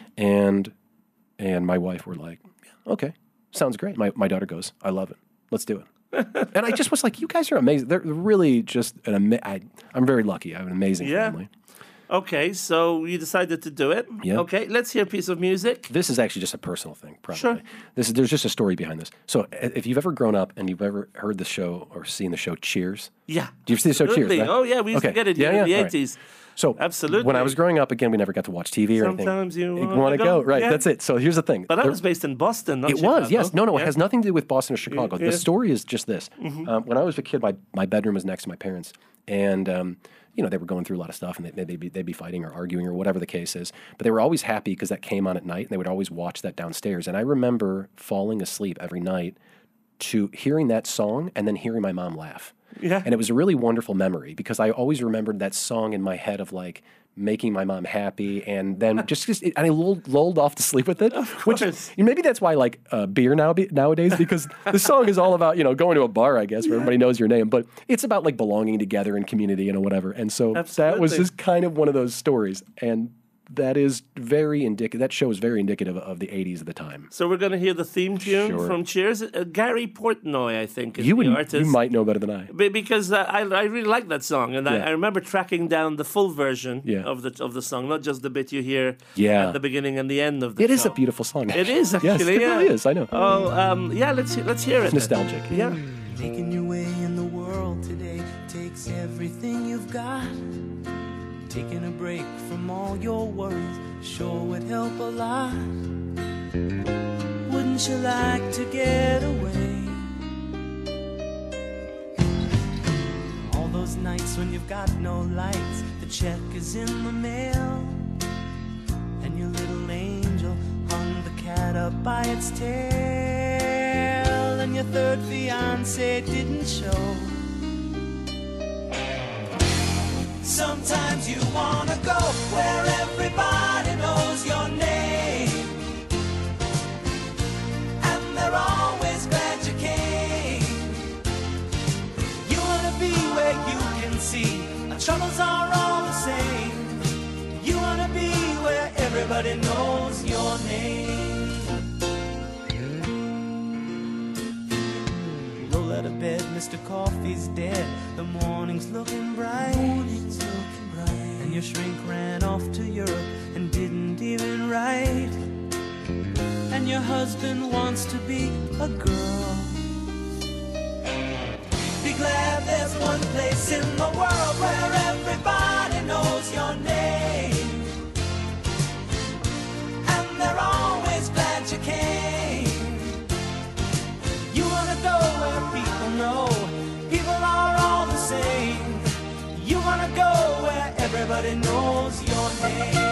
And my wife were like, yeah, okay, sounds great. My daughter goes, I love it. Let's do it. And I just was like, you guys are amazing. They're really just I'm very lucky. I have an amazing family. Okay, so you decided to do it. Yeah. Okay, let's hear a piece of music. This is actually just a personal thing, probably. Sure. There's just a story behind this. So if you've ever grown up and you've ever heard the show or seen the show Cheers. Yeah. Do you see the show Cheers? Right? Oh, yeah, we used to get it in the 80s. Right. So absolutely. When I was growing up, again, we never got to watch TV or anything. Sometimes you want to go. Right, that's it. So here's the thing. But that was based in Boston, not It Chicago. was, yes. No, it has nothing to do with Boston or Chicago. Yeah. The story is just this. Mm-hmm. When I was a kid, my bedroom was next to my parents. And, they were going through a lot of stuff, and they'd be fighting or arguing or whatever the case is. But they were always happy because that came on at night, and they would always watch that downstairs. And I remember falling asleep every night to hearing that song and then hearing my mom laugh. Yeah. And it was a really wonderful memory because I always remembered that song in my head of like making my mom happy, and then and I lulled off to sleep with it. Which maybe that's why I like beer nowadays, because the song is all about going to a bar, I guess, where everybody knows your name, but it's about like belonging together and community and whatever. And so that was just kind of one of those stories, and that is very indicative. That show is very indicative of the 80s of the time. So we're going to hear the theme tune from Cheers. Gary Portnoy, I think, is the artist. You might know better than I. Because I really like that song, and I remember tracking down the full version of the song, not just the bit you hear at the beginning and the end of the show. It is a beautiful song. It is, actually. Yes, it really is, I know. Oh, let's hear it. It's nostalgic. Yeah. Making your way in the world today takes everything you've got. Taking a break from all your worries sure would help a lot. Wouldn't you like to get away? All those nights when you've got no lights, the check is in the mail, and your little angel hung the cat up by its tail, and your third fiancé didn't show. Sometimes you wanna go where everybody knows your name, and they're always glad you came. You wanna be where you can see our troubles are all the same. You wanna be where everybody knows your name. Roll out of bed, Mr. Coffee's dead. The morning's looking bright. And your shrink ran off to Europe and didn't even write. And your husband wants to be a girl. Be glad there's one place in the world where everybody knows your name, and they're always glad you came. You wanna go where people know people are all the same. You wanna go where everybody knows your name.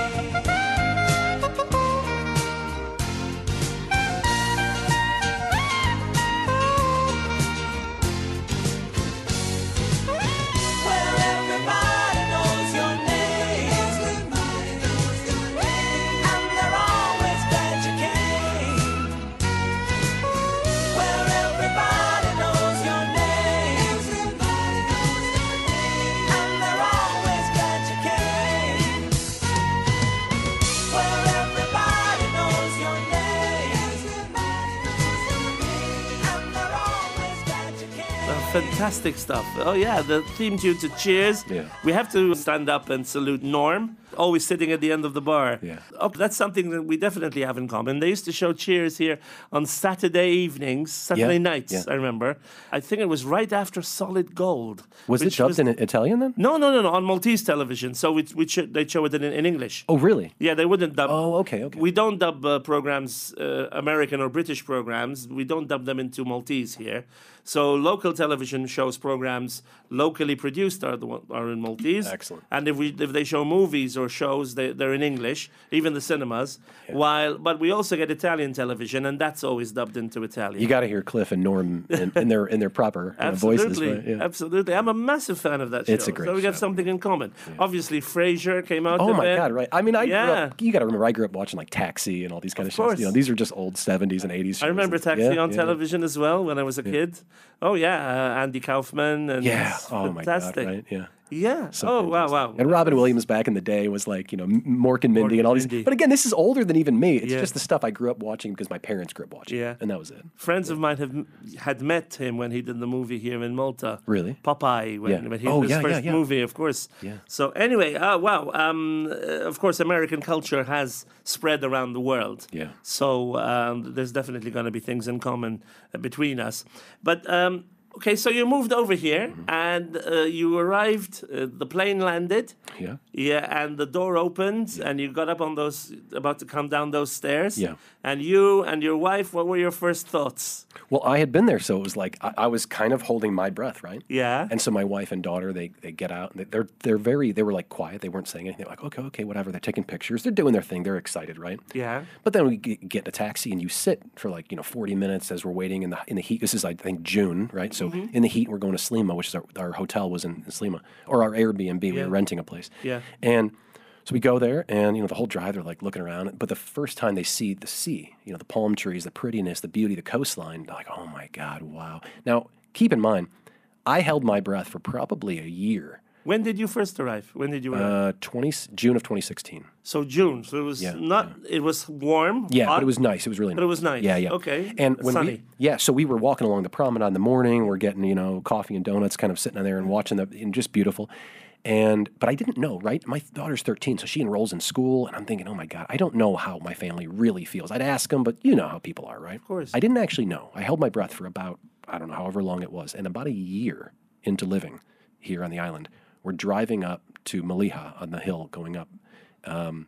fantastic stuff. Oh yeah, the theme tune to Cheers. Yeah. We have to stand up and salute Norm, always sitting at the end of the bar. Yeah. Oh, that's something that we definitely have in common. They used to show Cheers here on Saturday evenings, Saturday nights, yeah. I remember. I think it was right after Solid Gold. Was it dubbed in Italian then? No, on Maltese television. So they'd show it in English. Oh, really? Yeah, they wouldn't dub. Oh, okay. We don't dub programs, American or British programs. We don't dub them into Maltese here. So local television shows programs locally produced are in Maltese. Excellent. And if they show movies or shows, they're in English, even the cinemas. Yeah. But we also get Italian television, and that's always dubbed into Italian. You got to hear Cliff and Norm in their proper voices. Right? Yeah. Absolutely. I'm a massive fan of that show. It's a great So we got show. something in common. Yeah. Obviously, Frasier came out. Oh a my bit. God! Right. I mean, grew up, you got to remember, I grew up watching like Taxi and all these kind of shows. These are just old 70s and 80s shows. I remember Taxi on television as well when I was a kid. Oh yeah, Andy Kaufman and oh my God! fantastic. Right? Yeah. Yeah. So wow. And Robin Williams back in the day was like, Mork and Mindy and all these. But again, this is older than even me. It's just the stuff I grew up watching because my parents grew up watching. Yeah. And that was it. Friends of mine had met him when he did the movie here in Malta. Really? Popeye, when he did his first movie, of course. Yeah. So anyway, wow. Of course, American culture has spread around the world. Yeah. So there's definitely going to be things in common between us. But okay, so you moved over here and you arrived, the plane landed. Yeah. Yeah, and the door opened and you got up on about to come down those stairs. Yeah. And you and your wife, what were your first thoughts? Well, I had been there, so it was like I was kind of holding my breath, right? Yeah. And so my wife and daughter, they get out, and they were like quiet. They weren't saying anything. They're like, okay, whatever. They're taking pictures. They're doing their thing. They're excited, right? Yeah. But then we get in a taxi, and you sit for 40 minutes as we're waiting in the heat. This is, I think, June, right? So in the heat, we're going to Slima, which is our hotel was in Slima, or our Airbnb. We were renting a place. Yeah. And so we go there, and the whole drive, they're like looking around. But the first time they see the sea, the palm trees, the prettiness, the beauty, the coastline, they're like, oh my God, wow. Now, keep in mind, I held my breath for probably a year. When did you first arrive? When did you arrive? June of 2016. So June. So it was it was warm. Yeah, hot, but it was nice. It was really nice. But it was nice. Yeah. Okay. And when sunny. so we were walking along the promenade in the morning. We're getting, coffee and donuts, kind of sitting in there and watching and just beautiful. But I didn't know, right? My daughter's 13, so she enrolls in school, and I'm thinking, oh my God, I don't know how my family really feels. I'd ask them, but you know how people are, right? Of course. I didn't actually know. I held my breath for about, I don't know, however long it was. And about a year into living here on the island, we're driving up to Maliha on the hill going up. And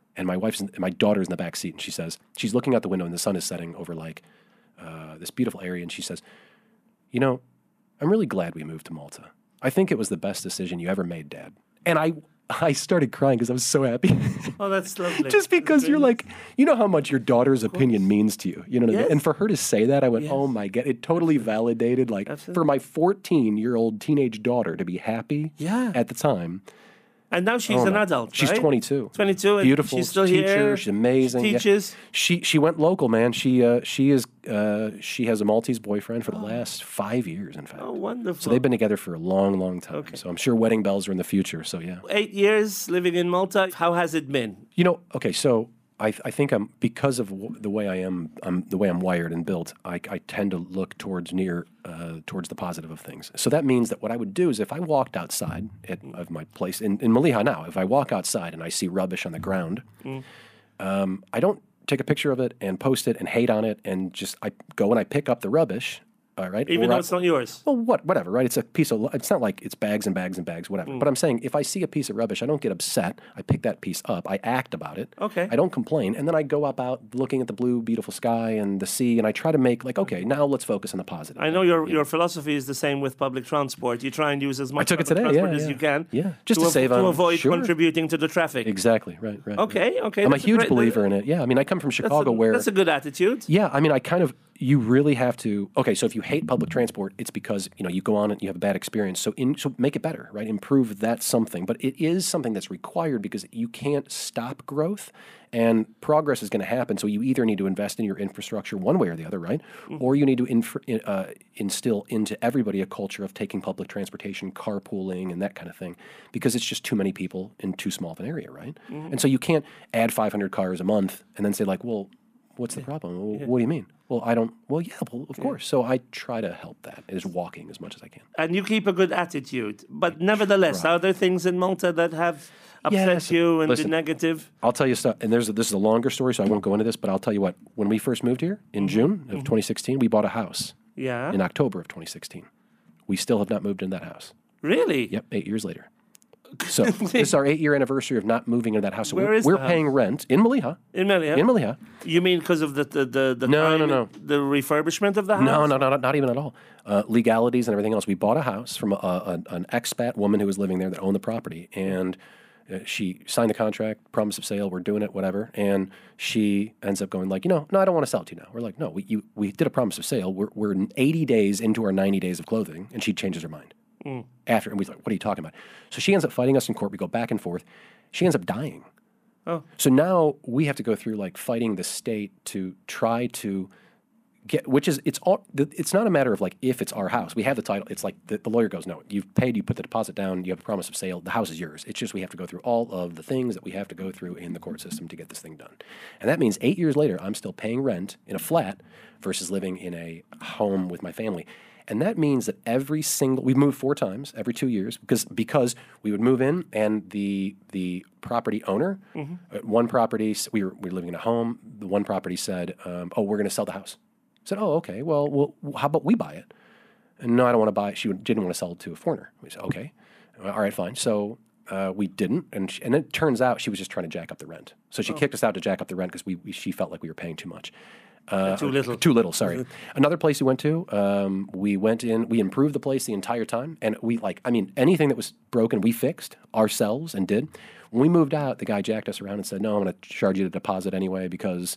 my daughter's in the back seat, and she says, she's looking out the window, and the sun is setting over this beautiful area, and she says, I'm really glad we moved to Malta. I think it was the best decision you ever made, Dad. And I started crying because I was so happy. Oh, that's lovely. Just because you're like, how much your daughter's opinion means to you. You know what I mean? And for her to say that, I went, oh my God, it totally validated, for my 14-year-old teenage daughter to be happy at the time. And now she's an adult, She's right? 22. 22, and beautiful. she's still teacher. here. She's amazing. She teaches. Yeah. She went local, man. She has a Maltese boyfriend for the last 5 years, in fact. Oh, wonderful. So they've been together for a long, long time. Okay. So I'm sure wedding bells are in the future. So yeah. 8 years living in Malta. How has it been? Okay, so I think because of the way I am, the way I'm wired and built, I tend to look towards the positive of things. So that means that what I would do is if I walked outside of my place in Maliha now, if I walk outside and I see rubbish on the ground, I don't take a picture of it and post it and hate on it and I go and I pick up the rubbish. All right. Even though it's not yours. Well, whatever, right? It's a piece of. It's not like it's bags and bags and bags, whatever. But I'm saying if I see a piece of rubbish, I don't get upset. I pick that piece up. I act about it. Okay. I don't complain, and then I go out looking at the blue, beautiful sky and the sea, and I try to make okay, now let's focus on the positive. I know your philosophy is the same with public transport. You try and use as much public transport as you can. Yeah. Just to save to avoid contributing to the traffic. Exactly. Right. Okay. I'm a huge believer in it. Yeah. I mean, I come from Chicago, that's a good attitude. Yeah. I mean, you really have to. Okay, so if you hate public transport, it's because you go on and you have a bad experience. So make it better, right? Improve that something, but it is something that's required because you can't stop growth, and progress is going to happen. So you either need to invest in your infrastructure one way or the other, right? Mm-hmm. Or you need to instill into everybody a culture of taking public transportation, carpooling, and that kind of thing, because it's just too many people in too small of an area, right? Mm-hmm. And so you can't add 500 cars a month and then say what's the problem? Well, what do you mean? Well, I don't. Well, yeah. Well, of course. So I try to help that is walking as much as I can. And you keep a good attitude. But nevertheless, are there things in Malta that have upset Yes. you and Listen, the negative? I'll tell you stuff, and this is a longer story, so I won't go into this. But I'll tell you what. When we first moved here in June of 2016, we bought a house. Yeah. In October of 2016, we still have not moved in that house. Really? Yep, 8 years later. So this is our 8-year anniversary of not moving into that house. So Where is we're the paying rent in Maliha. In Melilla? In Maliha. You mean because of the No, time, no. the refurbishment of the house? No, not even at all. Legalities and everything else. We bought a house from an expat woman who was living there that owned the property, and she signed the contract, promise of sale. We're doing it, whatever. And she ends up going like, no, I don't want to sell it to you now. We're like, no, we did a promise of sale. We're 80 days into our 90 days of clothing, and she changes her mind. After, and we're like, what are you talking about? So she ends up fighting us in court. We go back and forth. She ends up dying. Oh. So now we have to go through like fighting the state to try to get, which is, it's not a matter of like if it's our house. We have the title. It's like the lawyer goes, no, you've paid, you put the deposit down, you have a promise of sale, the house is yours. It's just we have to go through all of the things that we have to go through in the court system to get this thing done. And that means 8 years later, I'm still paying rent in a flat versus living in a home with my family. And that means that we've moved 4 times every 2 years because we would move in and the property owner, one property, we were living in a home, the one property said, oh, we're going to sell the house. I said, oh, okay, well, how about we buy it? And no, I don't want to buy it. She didn't want to sell it to a foreigner. We said, okay, all right, fine. So we didn't, and it turns out she was just trying to jack up the rent. So she kicked us out to jack up the rent because she felt like we were paying too much. Too little. Too little, sorry. Another place we went to, we went in, we improved the place the entire time. And anything that was broken, we fixed ourselves and did. When we moved out, the guy jacked us around and said, no, I'm going to charge you the deposit anyway because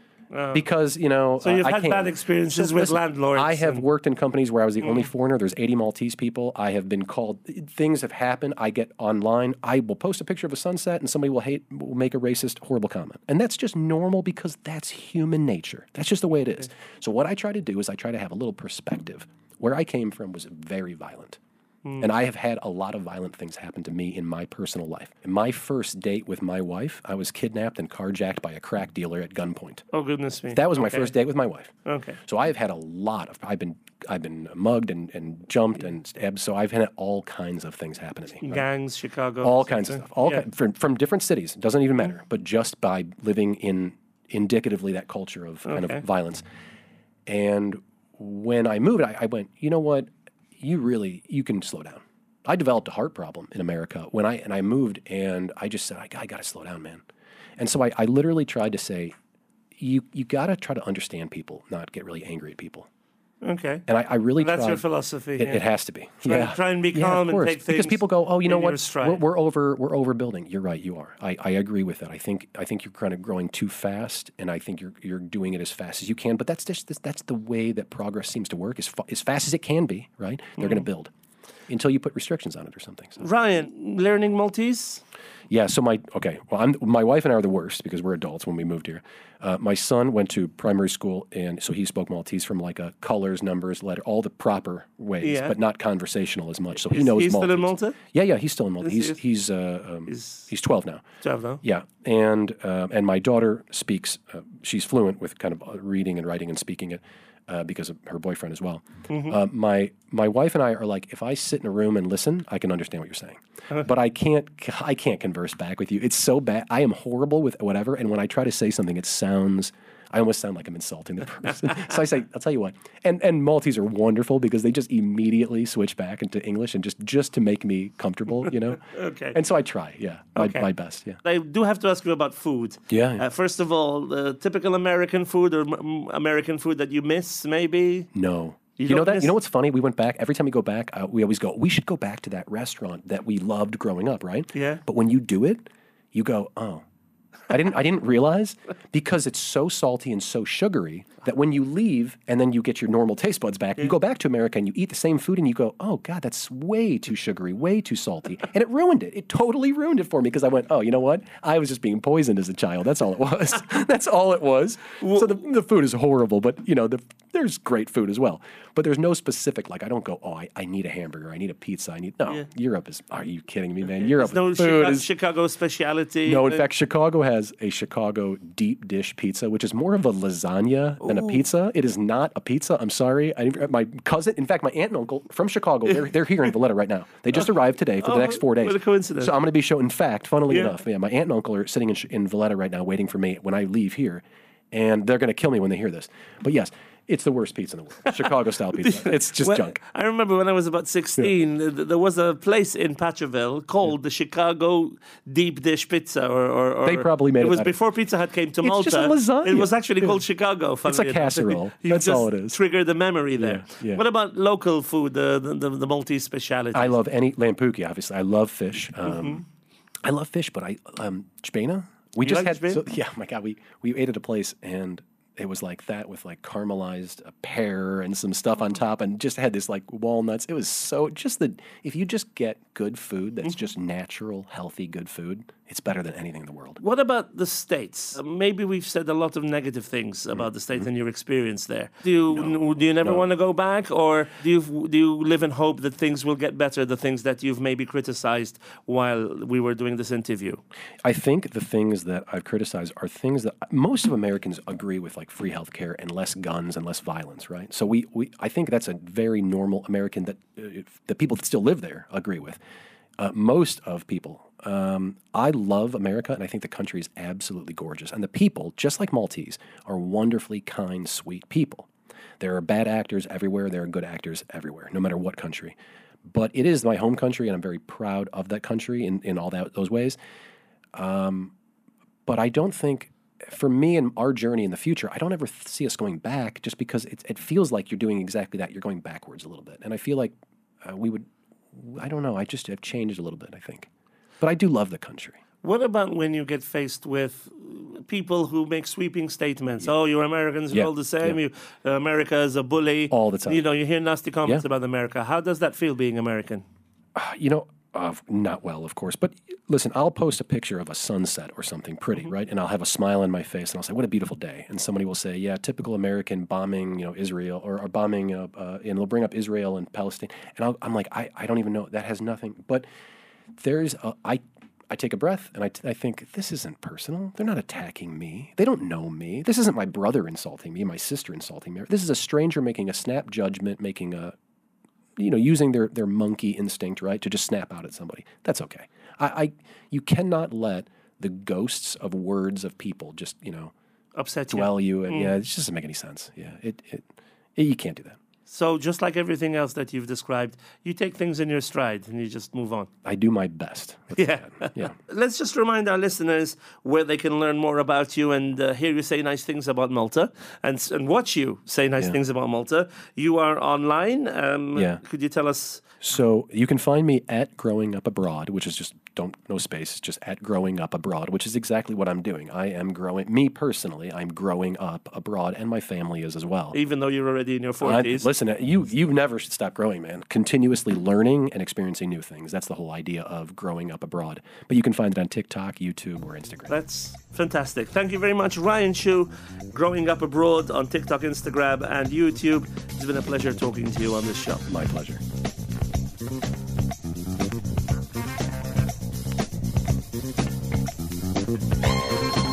So you've had bad experiences with landlords. I have worked in companies where I was the only foreigner. There's 80 Maltese people. I have been called, things have happened. I get online. I will post a picture of a sunset and somebody will make a racist, horrible comment. And that's just normal because that's human nature. That's just the way it is. So what I try to do is I try to have a little perspective. Where I came from was very violent. And I have had a lot of violent things happen to me in my personal life. In my first date with my wife, I was kidnapped and carjacked by a crack dealer at gunpoint. Oh, goodness me. That was my first date with my wife. Okay. So I have had a lot of, I've been mugged and jumped and stabbed. So I've had all kinds of things happen to me. Right? Gangs, Chicago. All kinds of stuff. From different cities. It doesn't even matter. But just by living in indicatively that culture of kind of violence. And when I moved, I went, you know what? You can slow down. I developed a heart problem in America when I moved, and I just said, I got to slow down, man. And so I literally tried to say, you got to try to understand people, not get really angry at people. Okay. And I really That's tried. your philosophy. It has to be. Try and be calm and take things. Because people go, oh, you know what? Stride. We're overbuilding. You're right. You are. I agree with that. I think you're kind of growing too fast, and I think you're doing it as fast as you can. But that's the way that progress seems to work. As fast as it can be, right? They're going to build until you put restrictions on it or something. So. Ryan, learning Maltese? Yeah, so my wife and I are the worst because we're adults when we moved here. My son went to primary school, and so he spoke Maltese from like a colors, numbers, letter, all the proper ways, but not conversational as much. So he knows Maltese. He's still in Malta? Yeah, he's still in Malta. He's 12 now. 12 now? Yeah, and my daughter speaks, she's fluent with kind of reading and writing and speaking it. Because of her boyfriend as well. My wife and I are like, if I sit in a room and listen, I can understand what you're saying. But I can't converse back with you. It's so bad. I am horrible with whatever, and when I try to say something, I almost sound like I'm insulting the person. So I say, I'll tell you what. And Maltese are wonderful because they just immediately switch back into English and just to make me comfortable, you know? Okay. And so I try, my best, yeah. I do have to ask you about food. Yeah. First of all, the typical American food or American food that you miss, maybe? No. You know that? You know what's funny? We went back. Every time we go back, we always go, we should go back to that restaurant that we loved growing up, right? Yeah. But when you do it, you go, oh. I didn't realize because it's so salty and so sugary. that when you leave and then you get your normal taste buds back, you go back to America and you eat the same food and you go, oh, God, that's way too sugary, way too salty. And it ruined it. It totally ruined it for me because I went, oh, you know what? I was just being poisoned as a child. That's all it was. That's all it was. So the food is horrible, but, there's great food as well. But there's no specific, I don't go, oh, I need a hamburger, I need a pizza, Europe is, are you kidding me, man? Europe food is Chicago speciality. No, in fact, Chicago has a Chicago deep dish pizza, which is more of a lasagna than a pizza. It is not a pizza. I'm sorry. My cousin, in fact, my aunt and uncle from Chicago, they're here in Valletta right now. They just arrived today for the next 4 days. What a coincidence. So I'm going to be showing, in fact, funnily enough, my aunt and uncle are sitting in Valletta right now waiting for me when I leave here, and they're going to kill me when they hear this. But yes, it's the worst pizza in the world. Chicago-style pizza. It's just junk. I remember when I was about 16, there was a place in Patcherville called the Chicago Deep Dish Pizza. Or they probably made it. It was before Pizza Hut came to Malta. It's just a lasagna. It was actually called Chicago. It's a casserole. That's all it is. Triggered the memory there. Yeah. What about local food, the Maltese speciality? I love any lampuki, obviously. I love fish. I love fish, but Jbena. We just had, my God, we ate at a place and it was like that with caramelized pear and some stuff on top and just had this walnuts. It was so if you just get good food that's just natural, healthy, good food, it's better than anything in the world. What about the States? Maybe we've said a lot of negative things about the States and your experience there. Do you never want to go back, or do you live in hope that things will get better, the things that you've maybe criticized while we were doing this interview? I think the things that I've criticized are things that most of Americans agree with, like free healthcare and less guns and less violence, right? So I think that's a very normal American that the people that still live there agree with. Most of people. I love America, and I think the country is absolutely gorgeous. And the people, just like Maltese, are wonderfully kind, sweet people. There are bad actors everywhere. There are good actors everywhere, no matter what country. But it is my home country, and I'm very proud of that country in all those ways. But I don't think, for me and our journey in the future, I don't ever see us going back just because it feels like you're doing exactly that. You're going backwards a little bit. And I feel like we would, I don't know, I just have changed a little bit, I think. But I do love the country. What about when you get faced with people who make sweeping statements? Oh, you Americans are all the same. America is a bully. All the time. You hear nasty comments about America. How does that feel being American? Not well, of course. But listen, I'll post a picture of a sunset or something pretty, right? And I'll have a smile on my face, and I'll say, what a beautiful day. And somebody will say, yeah, typical American bombing, Israel, or bombing, and they'll bring up Israel and Palestine. And I'm like, I don't even know. That has nothing. But I take a breath, and I think, this isn't personal. They're not attacking me. They don't know me. This isn't my brother insulting me, my sister insulting me. This is a stranger making a snap judgment, making a, using their monkey instinct, right, to just snap out at somebody. That's okay. You cannot let the ghosts of words of people just, upset dwell you. And it just doesn't make any sense. Yeah, you can't do that. So just like everything else that you've described, you take things in your stride and you just move on. I do my best. Yeah. Let's just remind our listeners where they can learn more about you and hear you say nice things about Malta and watch you say nice things about Malta. You are online. Could you tell us? So you can find me at Growing Up Abroad, which is just no space. It's just at Growing Up Abroad, which is exactly what I'm doing. I am growing. Me personally, I'm growing up abroad, and my family is as well. Even though you're already in your 40s. Listen, you never should stop growing, man. Continuously learning and experiencing new things. That's the whole idea of growing up abroad. But you can find it on TikTok, YouTube, or Instagram. That's fantastic. Thank you very much, Ryan Shu. Growing Up Abroad on TikTok, Instagram, and YouTube. It's been a pleasure talking to you on this show. My pleasure. Thank you.